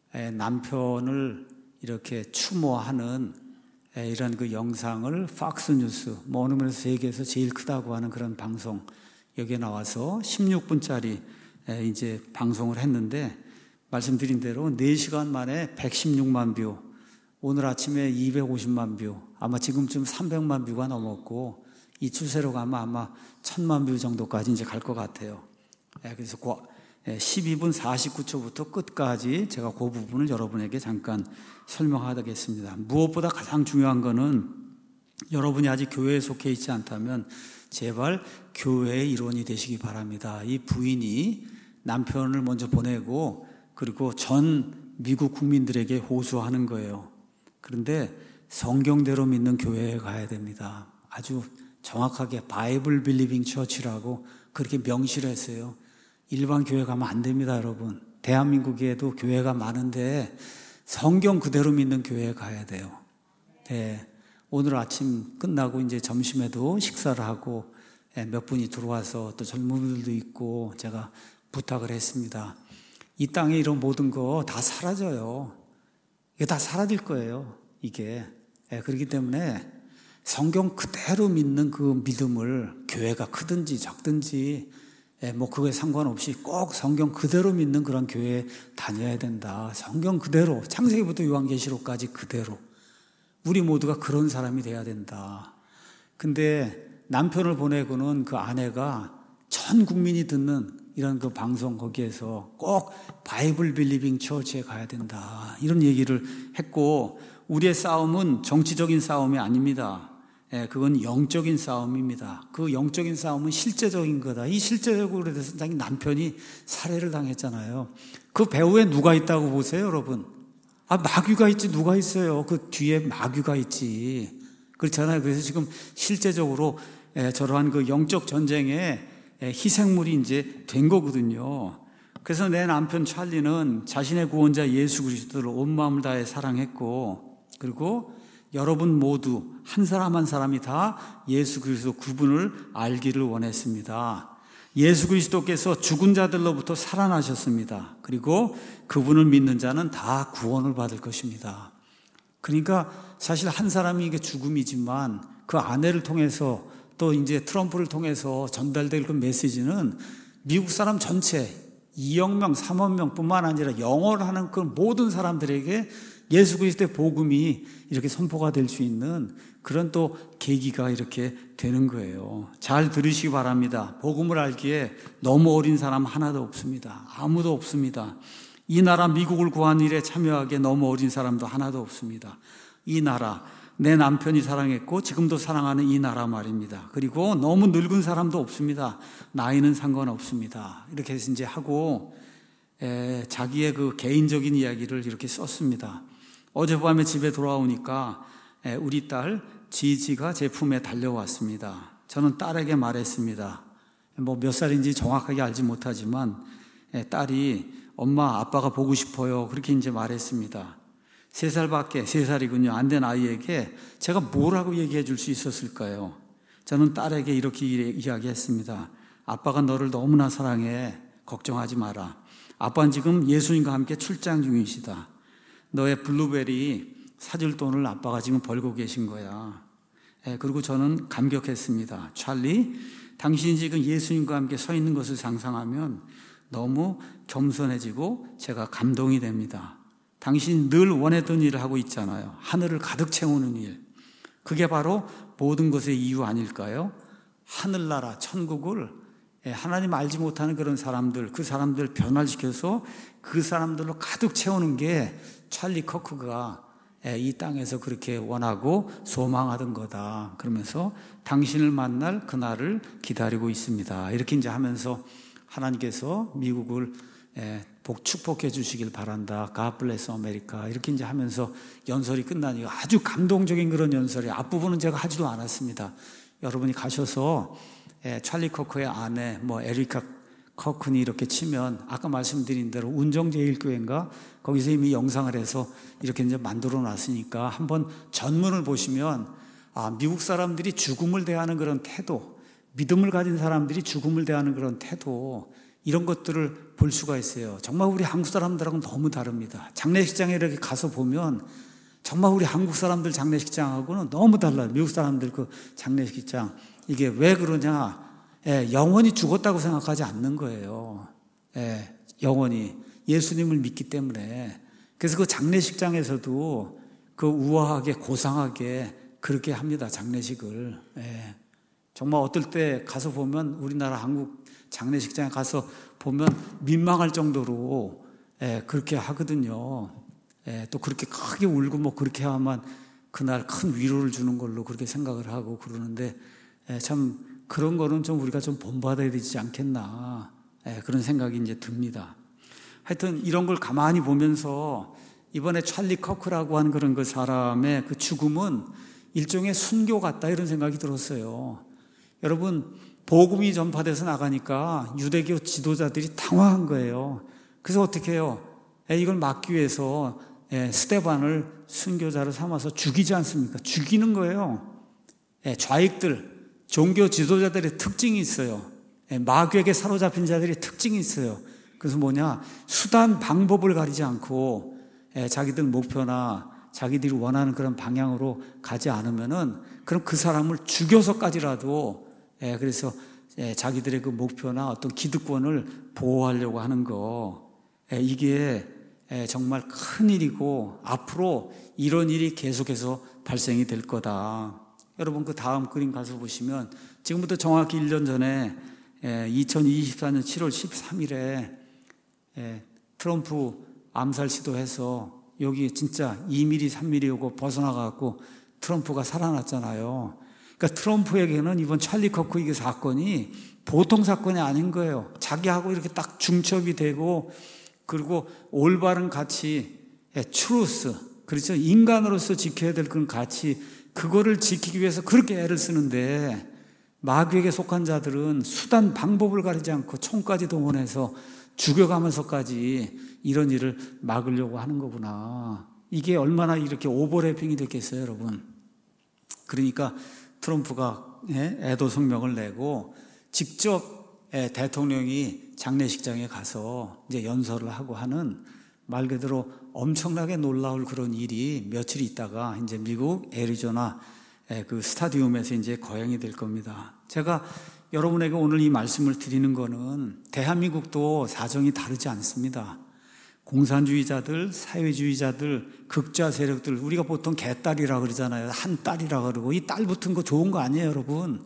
남편을 이렇게 추모하는 이런 그 영상을 팍스뉴스, 뭐 어느 면에서 세계에서 제일 크다고 하는 그런 방송, 여기에 나와서 16분짜리 이제 방송을 했는데, 말씀드린 대로 4시간 만에 116만 뷰, 오늘 아침에 250만 뷰, 아마 지금쯤 300만 뷰가 넘었고, 이 추세로 가면 아마 1000만 뷰 정도까지 이제 갈 것 같아요. 그래서 12분 49초부터 끝까지 제가 그 부분을 여러분에게 잠깐 설명하겠습니다. 무엇보다 가장 중요한 거는, 여러분이 아직 교회에 속해 있지 않다면 제발 교회의 일원이 되시기 바랍니다. 이 부인이 남편을 먼저 보내고 그리고 전 미국 국민들에게 호소하는 거예요. 그런데 성경대로 믿는 교회에 가야 됩니다. 아주 정확하게 바이블 빌리빙 처치라고 그렇게 명시를 했어요. 일반 교회 가면 안 됩니다, 여러분. 대한민국에도 교회가 많은데 성경 그대로 믿는 교회에 가야 돼요. 네. 오늘 아침 끝나고 이제 점심에도 식사를 하고 몇 분이 들어와서 또 젊은 분들도 있고 제가 부탁을 했습니다. 이 땅에 이런 모든 거 다 사라져요. 이게 다 사라질 거예요, 이게. 그렇기 때문에 성경 그대로 믿는 그 믿음을, 교회가 크든지 작든지 뭐 그거에 상관없이 꼭 성경 그대로 믿는 그런 교회에 다녀야 된다. 성경 그대로, 창세기부터 요한계시록까지 그대로. 우리 모두가 그런 사람이 돼야 된다. 근데 남편을 보내고는 그 아내가 전 국민이 듣는 이런 그 방송 거기에서 꼭 바이블 빌리빙 처치에 가야 된다. 이런 얘기를 했고, 우리의 싸움은 정치적인 싸움이 아닙니다. 그건 영적인 싸움입니다. 그 영적인 싸움은 실제적인 거다. 이 실제적으로 돼서 남편이 살해를 당했잖아요. 그 배후에 누가 있다고 보세요, 여러분? 마귀가 있지, 누가 있어요? 그 뒤에 마귀가 있지. 그렇잖아요. 그래서 지금 실제적으로 저러한 그 영적 전쟁에 희생물이 이제 된 거거든요. 그래서 내 남편 찰리는 자신의 구원자 예수 그리스도를 온 마음을 다해 사랑했고, 그리고 여러분 모두 한 사람 한 사람이 다 예수 그리스도 그분을 알기를 원했습니다. 예수 그리스도께서 죽은 자들로부터 살아나셨습니다. 그리고 그분을 믿는 자는 다 구원을 받을 것입니다. 그러니까 사실 한 사람이 이게 죽음이지만 그 아내를 통해서 또 이제 트럼프를 통해서 전달될 그 메시지는 미국 사람 전체 2억 명, 3억 명뿐만 아니라 영어를 하는 그 모든 사람들에게 예수 그리스도의 복음이 이렇게 선포가 될 수 있는 그런 또 계기가 이렇게 되는 거예요. 잘 들으시기 바랍니다. 복음을 알기에 너무 어린 사람 하나도 없습니다. 아무도 없습니다. 이 나라 미국을 구한 일에 참여하기에 너무 어린 사람도 하나도 없습니다. 이 나라, 내 남편이 사랑했고 지금도 사랑하는 이 나라 말입니다. 그리고 너무 늙은 사람도 없습니다. 나이는 상관없습니다. 이렇게 해서 이제 하고 자기의 그 개인적인 이야기를 이렇게 썼습니다. 어젯밤에 집에 돌아오니까 우리 딸 지지가 제 품에 달려왔습니다. 저는 딸에게 말했습니다. 몇 살인지 정확하게 알지 못하지만 딸이 엄마 아빠가 보고 싶어요. 그렇게 이제 말했습니다. 3살이군요. 안 된 아이에게 제가 뭐라고 얘기해 줄 수 있었을까요? 저는 딸에게 이렇게 이야기했습니다. 아빠가 너를 너무나 사랑해. 걱정하지 마라. 아빠는 지금 예수님과 함께 출장 중이시다. 너의 블루베리 사줄 돈을 아빠가 지금 벌고 계신 거야. 그리고 저는 감격했습니다. 찰리, 당신이 지금 예수님과 함께 서 있는 것을 상상하면 너무 겸손해지고 제가 감동이 됩니다. 당신이 늘 원했던 일을 하고 있잖아요. 하늘을 가득 채우는 일. 그게 바로 모든 것의 이유 아닐까요? 하늘나라, 천국을 하나님 알지 못하는 그런 사람들, 그 사람들 변화시켜서 그 사람들로 가득 채우는 게 찰리 커크가 이 땅에서 그렇게 원하고 소망하던 거다. 그러면서 당신을 만날 그날을 기다리고 있습니다. 이렇게 이제 하면서 하나님께서 미국을 축복해 주시길 바란다. God bless America. 이렇게 이제 하면서 연설이 끝나니까 아주 감동적인 그런 연설이 앞부분은 제가 하지도 않았습니다. 여러분이 가셔서 찰리 커크의 아내 에리카 커크니 이렇게 치면 아까 말씀드린 대로 운정제일교회인가 거기서 이미 영상을 해서 이렇게 이제 만들어 놨으니까 한번 전문을 보시면 미국 사람들이 죽음을 대하는 그런 태도, 믿음을 가진 사람들이 죽음을 대하는 그런 태도, 이런 것들을 볼 수가 있어요. 정말 우리 한국 사람들하고는 너무 다릅니다. 장례식장에 이렇게 가서 보면 정말 우리 한국 사람들 장례식장하고는 너무 달라요. 미국 사람들 그 장례식장. 이게 왜 그러냐? 영원히 죽었다고 생각하지 않는 거예요. 영원히. 예수님을 믿기 때문에. 그래서 그 장례식장에서도 그 우아하게 고상하게 그렇게 합니다. 장례식을. 정말 어떨 때 가서 보면 우리나라 한국 장례식장에 가서 보면 민망할 정도로 그렇게 하거든요. 또 그렇게 크게 울고 그렇게 하면 그날 큰 위로를 주는 걸로 그렇게 생각을 하고 그러는데 참 그런 거는 좀 우리가 좀 본받아야 되지 않겠나 그런 생각이 이제 듭니다. 하여튼 이런 걸 가만히 보면서 이번에 찰리 커크라고 하는 그런 그 사람의 그 죽음은 일종의 순교 같다 이런 생각이 들었어요. 여러분 복음이 전파돼서 나가니까 유대교 지도자들이 당황한 거예요. 그래서 어떻게 해요? 이걸 막기 위해서 스데반을 순교자로 삼아서 죽이지 않습니까? 죽이는 거예요. 좌익들, 종교 지도자들의 특징이 있어요. 마귀에게 사로잡힌 자들의 특징이 있어요. 그래서 수단, 방법을 가리지 않고 자기들 목표나 자기들이 원하는 그런 방향으로 가지 않으면은 그럼 그 사람을 죽여서까지라도 그래서 자기들의 그 목표나 어떤 기득권을 보호하려고 하는 거 이게 정말 큰 일이고 앞으로 이런 일이 계속해서 발생이 될 거다. 여러분 그 다음 그림 가서 보시면 지금부터 정확히 1년 전에 2024년 7월 13일에 트럼프 암살 시도해서 여기 진짜 2mm, 3mm 오고 벗어나갖고 트럼프가 살아났잖아요. 그러니까 트럼프에게는 이번 찰리 커크 이 사건이 보통 사건이 아닌 거예요. 자기하고 이렇게 딱 중첩이 되고, 그리고 올바른 가치, 트루스, 그렇죠. 인간으로서 지켜야 될 그런 가치, 그거를 지키기 위해서 그렇게 애를 쓰는데, 마귀에게 속한 자들은 수단 방법을 가리지 않고 총까지 동원해서 죽여가면서까지 이런 일을 막으려고 하는 거구나. 이게 얼마나 이렇게 오버래핑이 됐겠어요, 여러분. 그러니까 트럼프가 애도 성명을 내고 직접 대통령이 장례식장에 가서 이제 연설을 하고 하는, 말 그대로 엄청나게 놀라울 그런 일이 며칠 있다가 이제 미국 애리조나 그 스타디움에서 이제 거행이 될 겁니다. 제가 여러분에게 오늘 이 말씀을 드리는 거는 대한민국도 사정이 다르지 않습니다. 공산주의자들, 사회주의자들, 극좌 세력들, 우리가 보통 개딸이라 그러잖아요. 한 딸이라 그러고, 이 딸 붙은 거 좋은 거 아니에요, 여러분.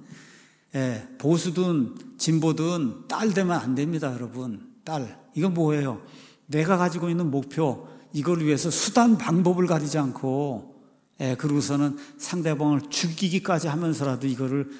보수든 진보든 딸 되면 안 됩니다, 여러분. 딸. 이건 뭐예요? 내가 가지고 있는 목표, 이걸 위해서 수단 방법을 가리지 않고, 그러고서는 상대방을 죽이기까지 하면서라도 이거를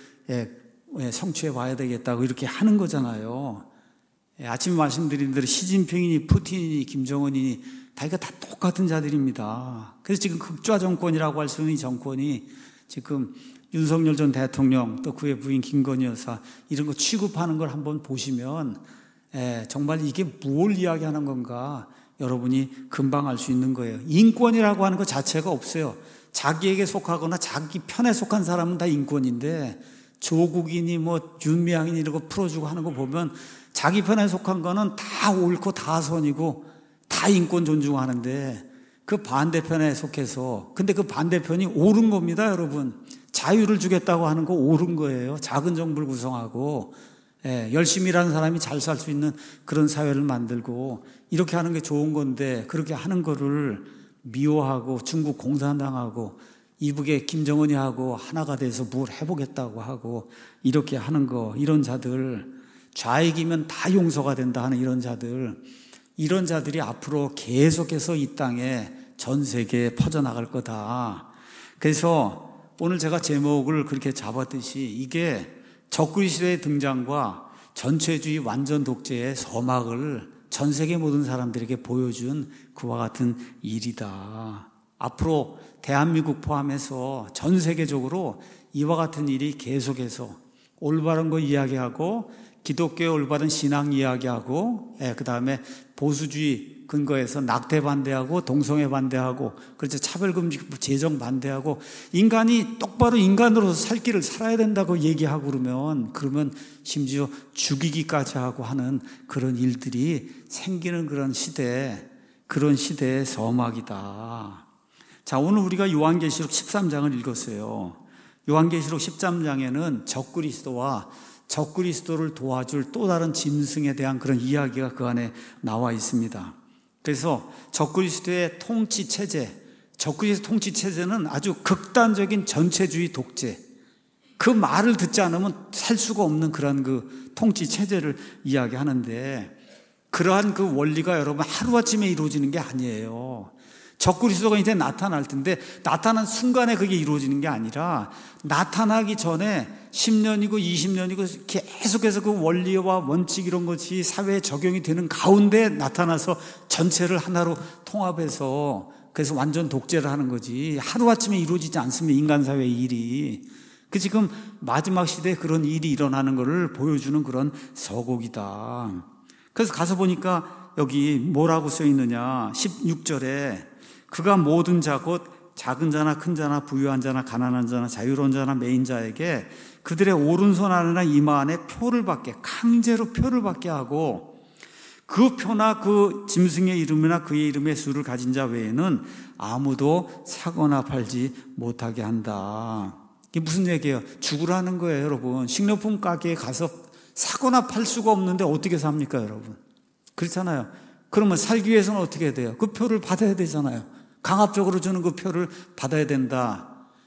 성취해 봐야 되겠다고 이렇게 하는 거잖아요. 아침에 말씀드린 대로 시진핑이니 푸틴이니 김정은이니 다 이거 다 똑같은 자들입니다. 그래서 지금 극좌 정권이라고 할 수 있는 이 정권이 지금 윤석열 전 대통령, 또 그의 부인 김건희 여사 이런 거 취급하는 걸 한번 보시면 정말 이게 뭘 이야기하는 건가 여러분이 금방 알 수 있는 거예요. 인권이라고 하는 것 자체가 없어요. 자기에게 속하거나 자기 편에 속한 사람은 다 인권인데, 조국이니 뭐 윤미향이니 이런 거 풀어주고 하는 거 보면 자기 편에 속한 거는 다 옳고 다 선이고 다 인권 존중하는데, 그 반대편에 속해서, 근데 그 반대편이 옳은 겁니다, 여러분. 자유를 주겠다고 하는 거 옳은 거예요. 작은 정부를 구성하고 열심히 일하는 사람이 잘 살 수 있는 그런 사회를 만들고 이렇게 하는 게 좋은 건데, 그렇게 하는 거를 미워하고 중국 공산당하고 이북의 김정은이 하고 하나가 돼서 뭘 해보겠다고 하고 이렇게 하는 거, 이런 자들, 좌익이면 다 용서가 된다 하는 이런 자들, 이런 자들이 앞으로 계속해서 이 땅에 전 세계에 퍼져나갈 거다. 그래서 오늘 제가 제목을 그렇게 잡았듯이 이게 적그리스도의 등장과 전체주의 완전 독재의 서막을 전 세계 모든 사람들에게 보여준 그와 같은 일이다. 앞으로 대한민국 포함해서 전 세계적으로 이와 같은 일이 계속해서 올바른 거 이야기하고, 기독교의 올바른 신앙 이야기하고, 그 다음에 보수주의 근거에서 낙태 반대하고 동성애 반대하고, 그렇죠, 차별금지법 제정 반대하고, 인간이 똑바로 인간으로서 살 길을 살아야 된다고 얘기하고 그러면 심지어 죽이기까지 하고 하는 그런 일들이 생기는 그런 시대의 서막이다. 자, 오늘 우리가 요한계시록 13장을 읽었어요. 요한계시록 13장에는 적그리스도와 적그리스도를 도와줄 또 다른 짐승에 대한 그런 이야기가 그 안에 나와 있습니다. 그래서 적그리스도의 통치 체제, 적그리스도 통치 체제는 아주 극단적인 전체주의 독재, 그 말을 듣지 않으면 살 수가 없는 그런 그 통치 체제를 이야기하는데, 그러한 그 원리가 여러분 하루아침에 이루어지는 게 아니에요. 적그리스도가 이제 나타날 텐데, 나타난 순간에 그게 이루어지는 게 아니라 나타나기 전에 10년이고 20년이고 계속해서 그 원리와 원칙 이런 것이 사회에 적용이 되는 가운데 나타나서 전체를 하나로 통합해서, 그래서 완전 독재를 하는 거지 하루아침에 이루어지지 않습니다, 인간 사회의 일이. 그 지금 마지막 시대에 그런 일이 일어나는 것을 보여주는 그런 서곡이다. 그래서 가서 보니까 여기 뭐라고 써 있느냐, 16절에 그가 모든 자 곧 작은 자나 큰 자나 부유한 자나 가난한 자나 자유로운 자나 매인 자에게 그들의 오른손 안이나 이마 안에 표를 받게, 강제로 표를 받게 하고, 그 표나 그 짐승의 이름이나 그의 이름의 수를 가진 자 외에는 아무도 사거나 팔지 못하게 한다. 이게 무슨 얘기예요? 죽으라는 거예요, 여러분. 식료품 가게에 가서 사거나 팔 수가 없는데 어떻게 삽니까, 여러분? 그렇잖아요. 그러면 살기 위해서는 어떻게 해야 돼요? 그 표를 받아야 되잖아요. 강압적으로 주는 그 표를 받아야 된다.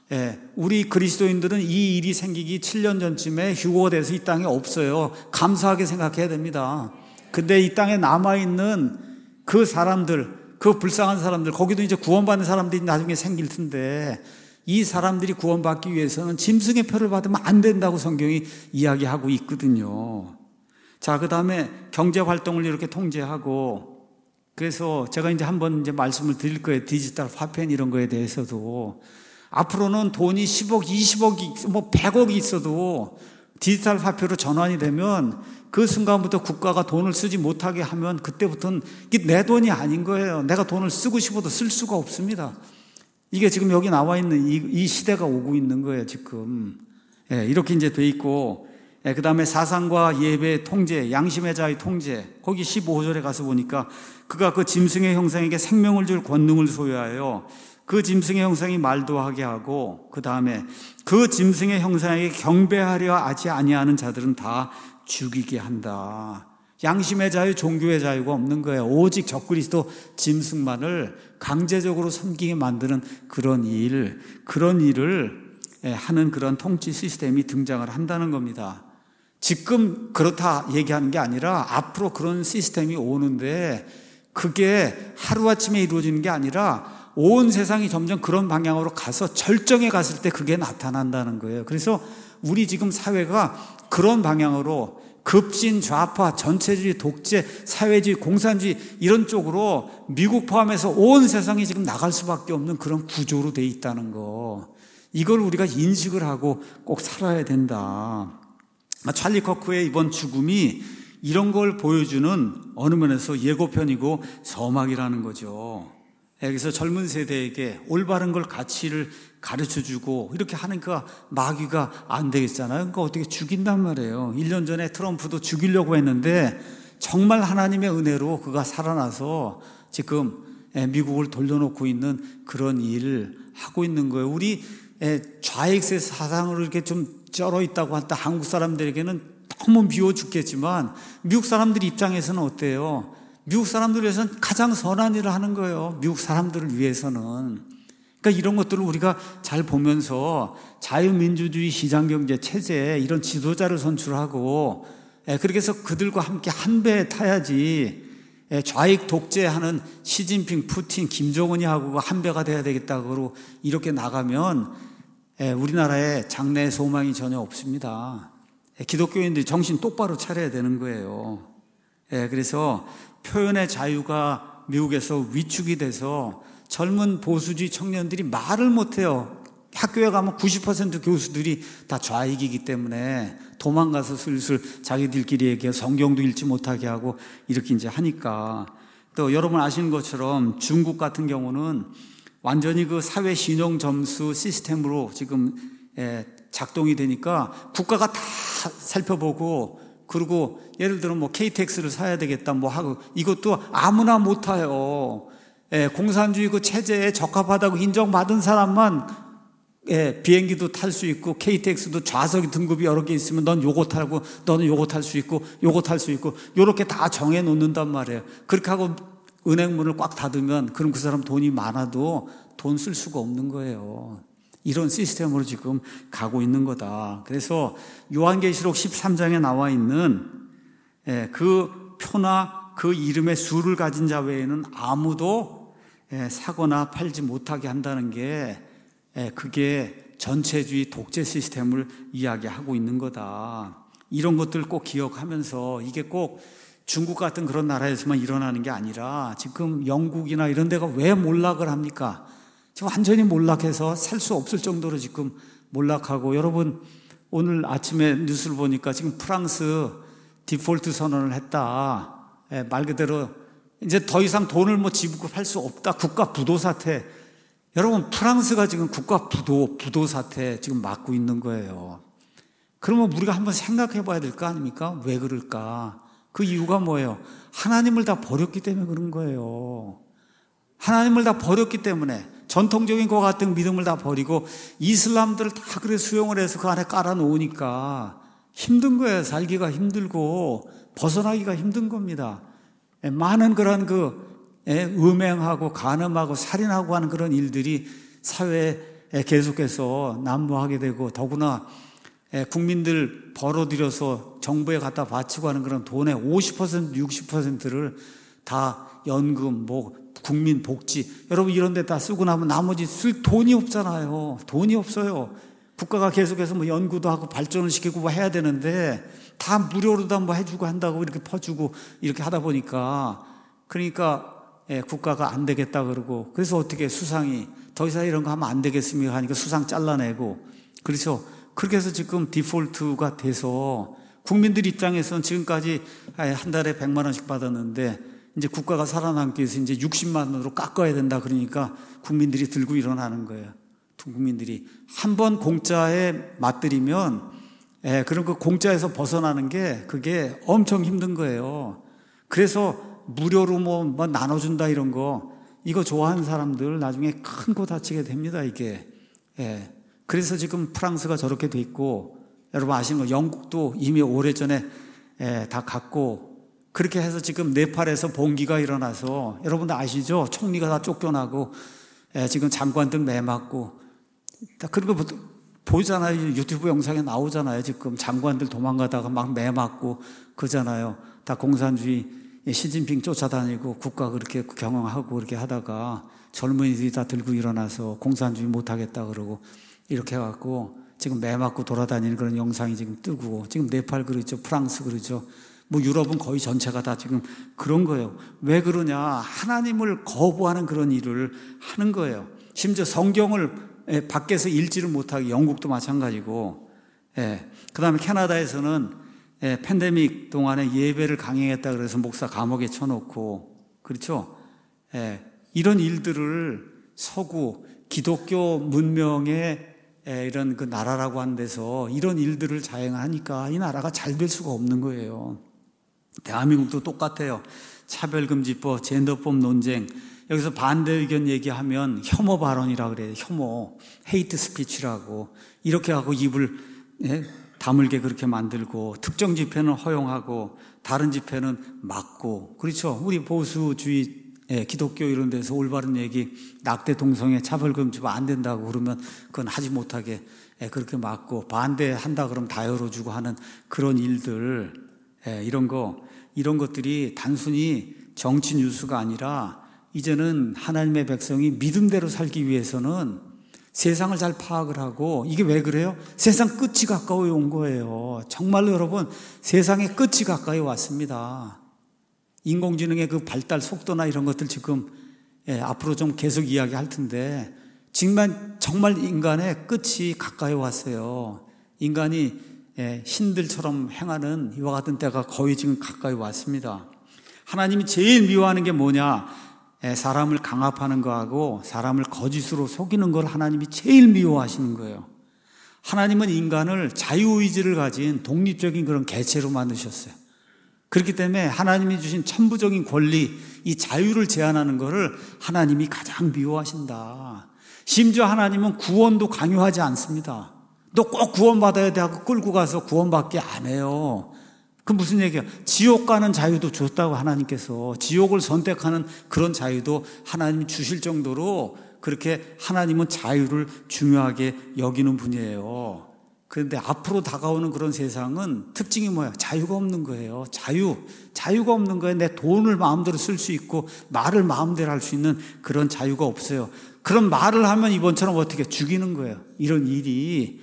우리 그리스도인들은 이 일이 생기기 7년 전쯤에 휴거가 돼서 이 땅에 없어요. 감사하게 생각해야 됩니다. 근데 이 땅에 남아있는 그 사람들, 그 불쌍한 사람들, 거기도 이제 구원받는 사람들이 나중에 생길 텐데, 이 사람들이 구원받기 위해서는 짐승의 표를 받으면 안 된다고 성경이 이야기하고 있거든요. 자, 그 다음에 경제활동을 이렇게 통제하고, 그래서 제가 이제 한번 이제 말씀을 드릴 거예요. 디지털 화폐 이런 거에 대해서도. 앞으로는 돈이 10억, 20억이, 뭐 100억이 있어도 디지털 화폐로 전환이 되면 그 순간부터 국가가 돈을 쓰지 못하게 하면 그때부터는 이게 내 돈이 아닌 거예요. 내가 돈을 쓰고 싶어도 쓸 수가 없습니다. 이게 지금 여기 나와 있는 이 시대가 오고 있는 거예요, 지금. 이렇게 이제 돼 있고, 그 다음에 사상과 예배 통제, 양심의 자의 통제, 거기 15절에 가서 보니까 그가 그 짐승의 형상에게 생명을 줄 권능을 소유하여 그 짐승의 형상이 말도 하게 하고, 그 다음에 그 짐승의 형상에게 경배하려 하지 아니하는 자들은 다 죽이게 한다. 양심의 자유, 종교의 자유가 없는 거예요. 오직 적그리스도 짐승만을 강제적으로 섬기게 만드는 그런 일을 하는 그런 통치 시스템이 등장을 한다는 겁니다. 지금 그렇다 얘기하는 게 아니라 앞으로 그런 시스템이 오는데, 그게 하루아침에 이루어지는 게 아니라 온 세상이 점점 그런 방향으로 가서 절정에 갔을 때 그게 나타난다는 거예요. 그래서 우리 지금 사회가 그런 방향으로 급진, 좌파, 전체주의, 독재, 사회주의, 공산주의 이런 쪽으로 미국 포함해서 온 세상이 지금 나갈 수밖에 없는 그런 구조로 돼 있다는 거. 이걸 우리가 인식을 하고 꼭 살아야 된다. 찰리 커크의 이번 죽음이 이런 걸 보여주는 어느 면에서 예고편이고 서막이라는 거죠. 그래서 젊은 세대에게 올바른 걸 가치를 가르쳐주고 이렇게 하니까 마귀가 안 되겠잖아요. 그러니까 어떻게 죽인단 말이에요. 1년 전에 트럼프도 죽이려고 했는데 정말 하나님의 은혜로 그가 살아나서 지금 미국을 돌려놓고 있는 그런 일을 하고 있는 거예요. 우리 좌익세 사상으로 이렇게 좀 쩔어 있다고 한다 한국 사람들에게는 너무 미워 죽겠지만 미국 사람들 입장에서는 어때요? 미국 사람들 위해서는 가장 선한 일을 하는 거예요. 미국 사람들을 위해서는. 그러니까 이런 것들을 우리가 잘 보면서 자유민주주의 시장경제 체제 이런 지도자를 선출하고 그렇게 해서 그들과 함께 한 배에 타야지 좌익 독재하는 시진핑, 푸틴, 김정은이 하고 한 배가 돼야 되겠다고 이렇게 나가면 우리나라에 장래의 소망이 전혀 없습니다. 기독교인들이 정신 똑바로 차려야 되는 거예요. 그래서 표현의 자유가 미국에서 위축이 돼서 젊은 보수주의 청년들이 말을 못해요. 학교에 가면 90% 교수들이 다 좌익이기 때문에 도망가서 슬슬 자기들끼리 얘기해 성경도 읽지 못하게 하고 이렇게 이제 하니까. 또 여러분 아시는 것처럼 중국 같은 경우는 완전히 그 사회 신용 점수 시스템으로 지금 작동이 되니까 국가가 다 살펴보고, 그리고 예를 들어 뭐 KTX를 사야 되겠다 뭐 하고 이것도 아무나 못 타요. 공산주의 그 체제에 적합하다고 인정받은 사람만 비행기도 탈 수 있고 KTX도 좌석 등급이 여러 개 있으면 넌 요거 타고 너는 요거 탈 수 있고 요거 탈 수 있고 요렇게 다 정해 놓는단 말이에요. 그렇게 하고 은행 문을 꽉 닫으면 그럼 그 사람 돈이 많아도 돈 쓸 수가 없는 거예요. 이런 시스템으로 지금 가고 있는 거다. 그래서 요한계시록 13장에 나와 있는 그 표나 그 이름의 수를 가진 자 외에는 아무도 사거나 팔지 못하게 한다는 게 그게 전체주의 독재 시스템을 이야기하고 있는 거다. 이런 것들 꼭 기억하면서 이게 꼭 중국 같은 그런 나라에서만 일어나는 게 아니라 지금 영국이나 이런 데가 왜 몰락을 합니까? 지금 완전히 몰락해서 살 수 없을 정도로 지금 몰락하고, 여러분 오늘 아침에 뉴스를 보니까 지금 프랑스 디폴트 선언을 했다. 말 그대로 이제 더 이상 돈을 뭐 지급할 수 없다. 국가 부도 사태. 여러분 프랑스가 지금 국가 부도 사태 지금 맞고 있는 거예요. 그러면 우리가 한번 생각해 봐야 될 거 아닙니까? 왜 그럴까? 그 이유가 뭐예요? 하나님을 다 버렸기 때문에 그런 거예요. 하나님을 다 버렸기 때문에, 전통적인 것 같은 믿음을 다 버리고 이슬람들을 다 그래 수용을 해서 그 안에 깔아놓으니까 힘든 거예요. 살기가 힘들고 벗어나기가 힘든 겁니다. 많은 그런 그 음행하고 간음하고 살인하고 하는 그런 일들이 사회에 계속해서 난무하게 되고, 더구나 국민들 벌어들여서 정부에 갖다 바치고 하는 그런 돈의 50%, 60%를 다 연금, 국민 복지, 여러분 이런 데 다 쓰고 나면 나머지 쓸 돈이 없잖아요. 돈이 없어요. 국가가 계속해서 연구도 하고 발전을 시키고 해야 되는데 다 무료로 다 해주고 한다고 이렇게 퍼주고 이렇게 하다 보니까, 그러니까 국가가 안 되겠다 그러고, 그래서 어떻게 수상이 더 이상 이런 거 하면 안 되겠습니까 하니까 수상 잘라내고, 그렇죠. 그렇게 해서 지금 디폴트가 돼서 국민들 입장에서는 지금까지 한 달에 100만 원씩 받았는데 이제 국가가 살아남기 위해서 이제 60만 원으로 깎아야 된다 그러니까 국민들이 들고 일어나는 거예요. 국민들이 한 번 공짜에 맞들이면 그런 그 공짜에서 벗어나는 게 그게 엄청 힘든 거예요. 그래서 무료로 뭐 나눠준다 이런 거, 이거 좋아하는 사람들 나중에 큰 거 다치게 됩니다, 이게. 그래서 지금 프랑스가 저렇게 돼 있고, 여러분 아시는 거 영국도 이미 오래전에 다 갔고, 그렇게 해서 지금 네팔에서 봉기가 일어나서, 여러분들 아시죠? 총리가 다 쫓겨나고 지금 장관들 매맞고, 다 그런 거 보이잖아요. 유튜브 영상에 나오잖아요. 지금 장관들 도망가다가 막 매맞고 그러잖아요. 다 공산주의 시진핑 쫓아다니고 국가 그렇게 경영하고 그렇게 하다가 젊은이들이 다 들고 일어나서 공산주의 못하겠다 그러고 이렇게 해갖고 지금 매맞고 돌아다니는 그런 영상이 지금 뜨고, 지금 네팔 그러죠, 프랑스 그러죠, 유럽은 거의 전체가 다 지금 그런 거예요. 왜 그러냐? 하나님을 거부하는 그런 일을 하는 거예요. 심지어 성경을 밖에서 읽지를 못하게, 영국도 마찬가지고, 그 다음에 캐나다에서는 팬데믹 동안에 예배를 강행했다 그래서 목사 감옥에 쳐놓고, 그렇죠? 이런 일들을 서구 기독교 문명의 이런 그 나라라고 하는 데서 이런 일들을 자행하니까 이 나라가 잘 될 수가 없는 거예요. 대한민국도 똑같아요. 차별금지법, 젠더법 논쟁, 여기서 반대 의견 얘기하면 혐오 발언이라고 그래요. 혐오, 헤이트 스피치라고 이렇게 하고 입을 다물게 그렇게 만들고, 특정 집회는 허용하고 다른 집회는 막고, 그렇죠. 우리 보수주의 기독교 이런 데서 올바른 얘기, 낙태 동성애 차별금지법 안 된다고 그러면 그건 하지 못하게 그렇게 막고, 반대한다 그러면 다 열어주고 하는 그런 일들, 이런 것들이 단순히 정치 뉴스가 아니라 이제는 하나님의 백성이 믿음대로 살기 위해서는 세상을 잘 파악을 하고, 이게 왜 그래요? 세상 끝이 가까이 온 거예요. 정말로 여러분, 세상의 끝이 가까이 왔습니다. 인공지능의 그 발달 속도나 이런 것들 지금 앞으로 좀 계속 이야기할 텐데, 정말 인간의 끝이 가까이 왔어요. 인간이 신들처럼 행하는 이와 같은 때가 거의 지금 가까이 왔습니다. 하나님이 제일 미워하는 게 뭐냐? 사람을 강압하는 거하고 사람을 거짓으로 속이는 걸 하나님이 제일 미워하시는 거예요. 하나님은 인간을 자유의지를 가진 독립적인 그런 개체로 만드셨어요. 그렇기 때문에 하나님이 주신 천부적인 권리, 이 자유를 제한하는 것을 하나님이 가장 미워하신다. 심지어 하나님은 구원도 강요하지 않습니다. 너 꼭 구원받아야 돼 하고 끌고 가서 구원받게 안 해요. 그 무슨 얘기야? 지옥 가는 자유도 줬다고 하나님께서. 지옥을 선택하는 그런 자유도 하나님이 주실 정도로 그렇게 하나님은 자유를 중요하게 여기는 분이에요. 그런데 앞으로 다가오는 그런 세상은 특징이 뭐야? 자유가 없는 거예요. 자유가 없는 거예요. 내 돈을 마음대로 쓸 수 있고 말을 마음대로 할 수 있는 그런 자유가 없어요. 그런 말을 하면 이번처럼 어떻게 죽이는 거예요. 이런 일이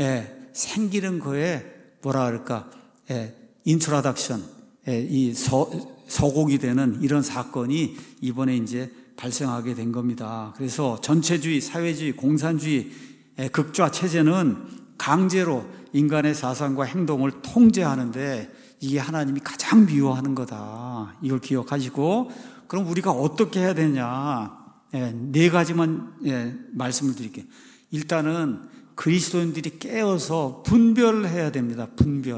생기는 거에 뭐라 그럴까? 인트로덕션, 이 서곡이 되는 이런 사건이 이번에 이제 발생하게 된 겁니다. 그래서 전체주의, 사회주의, 공산주의 극좌 체제는 강제로 인간의 사상과 행동을 통제하는데 이게 하나님이 가장 미워하는 거다. 이걸 기억하시고, 그럼 우리가 어떻게 해야 되냐? 네 가지만 말씀을 드릴게요. 일단은 그리스도인들이 깨어서 분별을 해야 됩니다.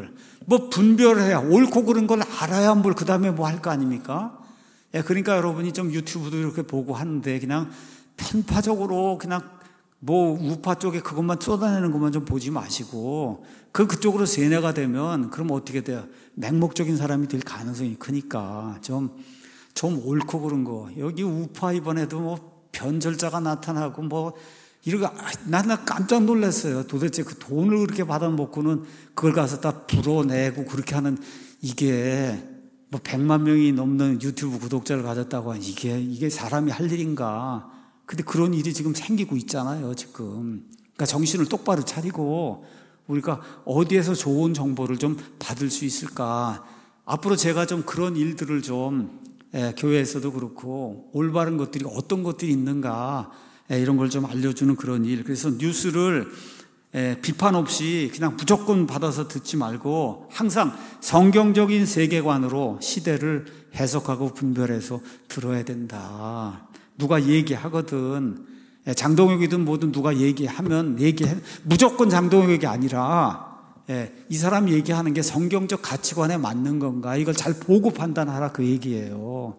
분별을 해야, 옳고 그른 걸 알아야 뭘 그 다음에 뭐 할 거 아닙니까? 그러니까 여러분이 좀 유튜브도 이렇게 보고 하는데 그냥 편파적으로 그냥 우파 쪽에 그것만 쏟아내는 것만 좀 보지 마시고, 그쪽으로 세뇌가 되면 그럼 어떻게 돼요? 맹목적인 사람이 될 가능성이 크니까 좀 옳고 그른 거. 여기 우파 이번에도 변절자가 나타나고 나는 깜짝 놀랐어요. 도대체 그 돈을 그렇게 받아먹고는 그걸 가서 다 불어내고 그렇게 하는, 이게 뭐 100만 명이 넘는 유튜브 구독자를 가졌다고 하니 이게 사람이 할 일인가. 근데 그런 일이 지금 생기고 있잖아요, 지금. 그러니까 정신을 똑바로 차리고 우리가 어디에서 좋은 정보를 좀 받을 수 있을까. 앞으로 제가 좀 그런 일들을 좀 교회에서도 그렇고 올바른 것들이 어떤 것들이 있는가, 이런 걸 좀 알려주는 그런 일. 그래서 뉴스를 비판 없이 그냥 무조건 받아서 듣지 말고 항상 성경적인 세계관으로 시대를 해석하고 분별해서 들어야 된다. 누가 얘기하거든, 장동혁이든 뭐든 누가 얘기하면 무조건 장동혁이 아니라 이 사람 얘기하는 게 성경적 가치관에 맞는 건가, 이걸 잘 보고 판단하라, 그 얘기예요.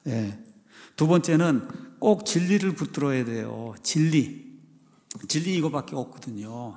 두 번째는 꼭 진리를 붙들어야 돼요. 진리 이거밖에 없거든요.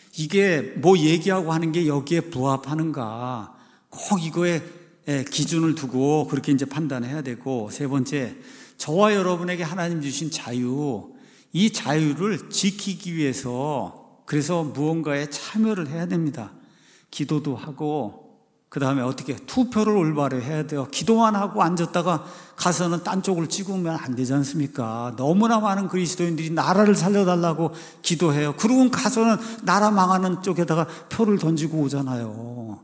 이게 뭐 얘기하고 하는 게 여기에 부합하는가, 꼭 이거에 기준을 두고 그렇게 이제 판단해야 되고, 세 번째, 저와 여러분에게 하나님 주신 자유, 이 자유를 지키기 위해서 그래서 무언가에 참여를 해야 됩니다. 기도도 하고, 그 다음에 어떻게 투표를 올바로 해야 돼요. 기도만 하고 앉았다가 가서는 딴 쪽을 찍으면 안 되지 않습니까? 너무나 많은 그리스도인들이 나라를 살려달라고 기도해요. 그러고 가서는 나라 망하는 쪽에다가 표를 던지고 오잖아요.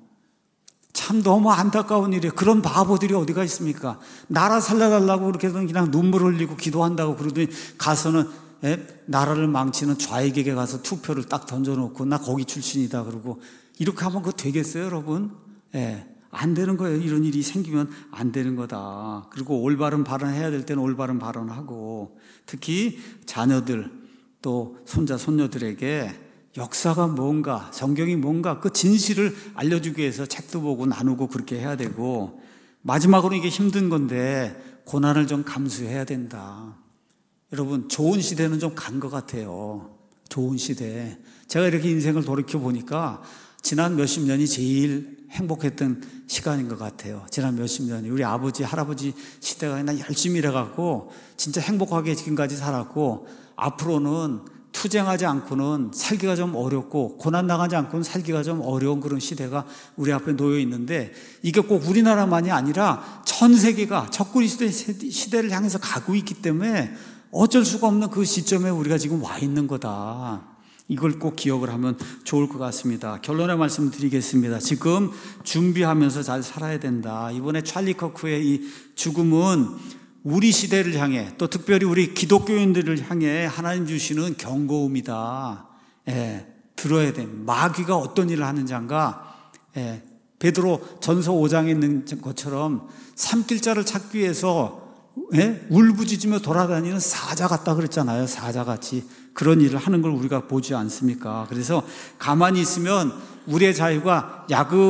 참 너무 안타까운 일이에요. 그런 바보들이 어디가 있습니까? 나라 살려달라고 그렇게 그냥 눈물 흘리고 기도한다고 그러더니 가서는 나라를 망치는 좌익에게 가서 투표를 딱 던져놓고 나 거기 출신이다 그러고, 이렇게 하면 그거 되겠어요, 여러분? 안 되는 거예요. 이런 일이 생기면 안 되는 거다. 그리고 올바른 발언해야 될 때는 올바른 발언하고, 특히 자녀들 또 손자 손녀들에게 역사가 뭔가, 성경이 뭔가, 그 진실을 알려주기 위해서 책도 보고 나누고 그렇게 해야 되고, 마지막으로 이게 힘든 건데 고난을 좀 감수해야 된다. 여러분, 좋은 시대는 좀 간 것 같아요. 좋은 시대. 제가 이렇게 인생을 돌이켜 보니까 지난 몇십 년이 제일 행복했던 시간인 것 같아요. 지난 몇십 년이. 우리 아버지, 할아버지 시대가 난 열심히 일해갖고 진짜 행복하게 지금까지 살았고, 앞으로는 투쟁하지 않고는 살기가 좀 어렵고, 고난당하지 않고는 살기가 좀 어려운 그런 시대가 우리 앞에 놓여 있는데, 이게 꼭 우리나라만이 아니라 전 세계가 적그리 시대를 향해서 가고 있기 때문에 어쩔 수가 없는 그 시점에 우리가 지금 와 있는 거다. 이걸 꼭 기억을 하면 좋을 것 같습니다. 결론의 말씀 드리겠습니다. 지금 준비하면서 잘 살아야 된다. 이번에 찰리 커크의 이 죽음은 우리 시대를 향해, 또 특별히 우리 기독교인들을 향해 하나님 주시는 경고음이다. 들어야 돼. 마귀가 어떤 일을 하는지 안가? 베드로 전서 5장에 있는 것처럼 산길자를 찾기 위해서 울부짖으며 돌아다니는 사자 같다 그랬잖아요. 사자같이 그런 일을 하는 걸 우리가 보지 않습니까? 그래서 가만히 있으면 우리의 자유가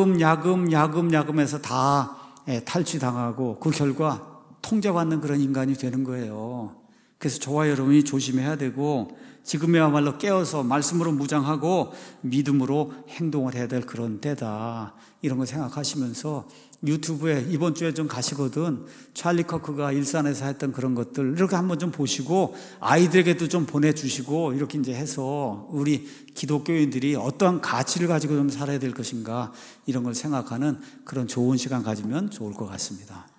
야금야금해서 다 탈취당하고 그 결과 통제받는 그런 인간이 되는 거예요. 그래서 저와 여러분이 조심해야 되고, 지금이야말로 깨어서 말씀으로 무장하고 믿음으로 행동을 해야 될 그런 때다. 이런 거 생각하시면서 유튜브에 이번 주에 좀 가시거든. 찰리 커크가 일산에서 했던 그런 것들 이렇게 한번 좀 보시고, 아이들에게도 좀 보내주시고, 이렇게 이제 해서 우리 기독교인들이 어떠한 가치를 가지고 좀 살아야 될 것인가, 이런 걸 생각하는 그런 좋은 시간 가지면 좋을 것 같습니다.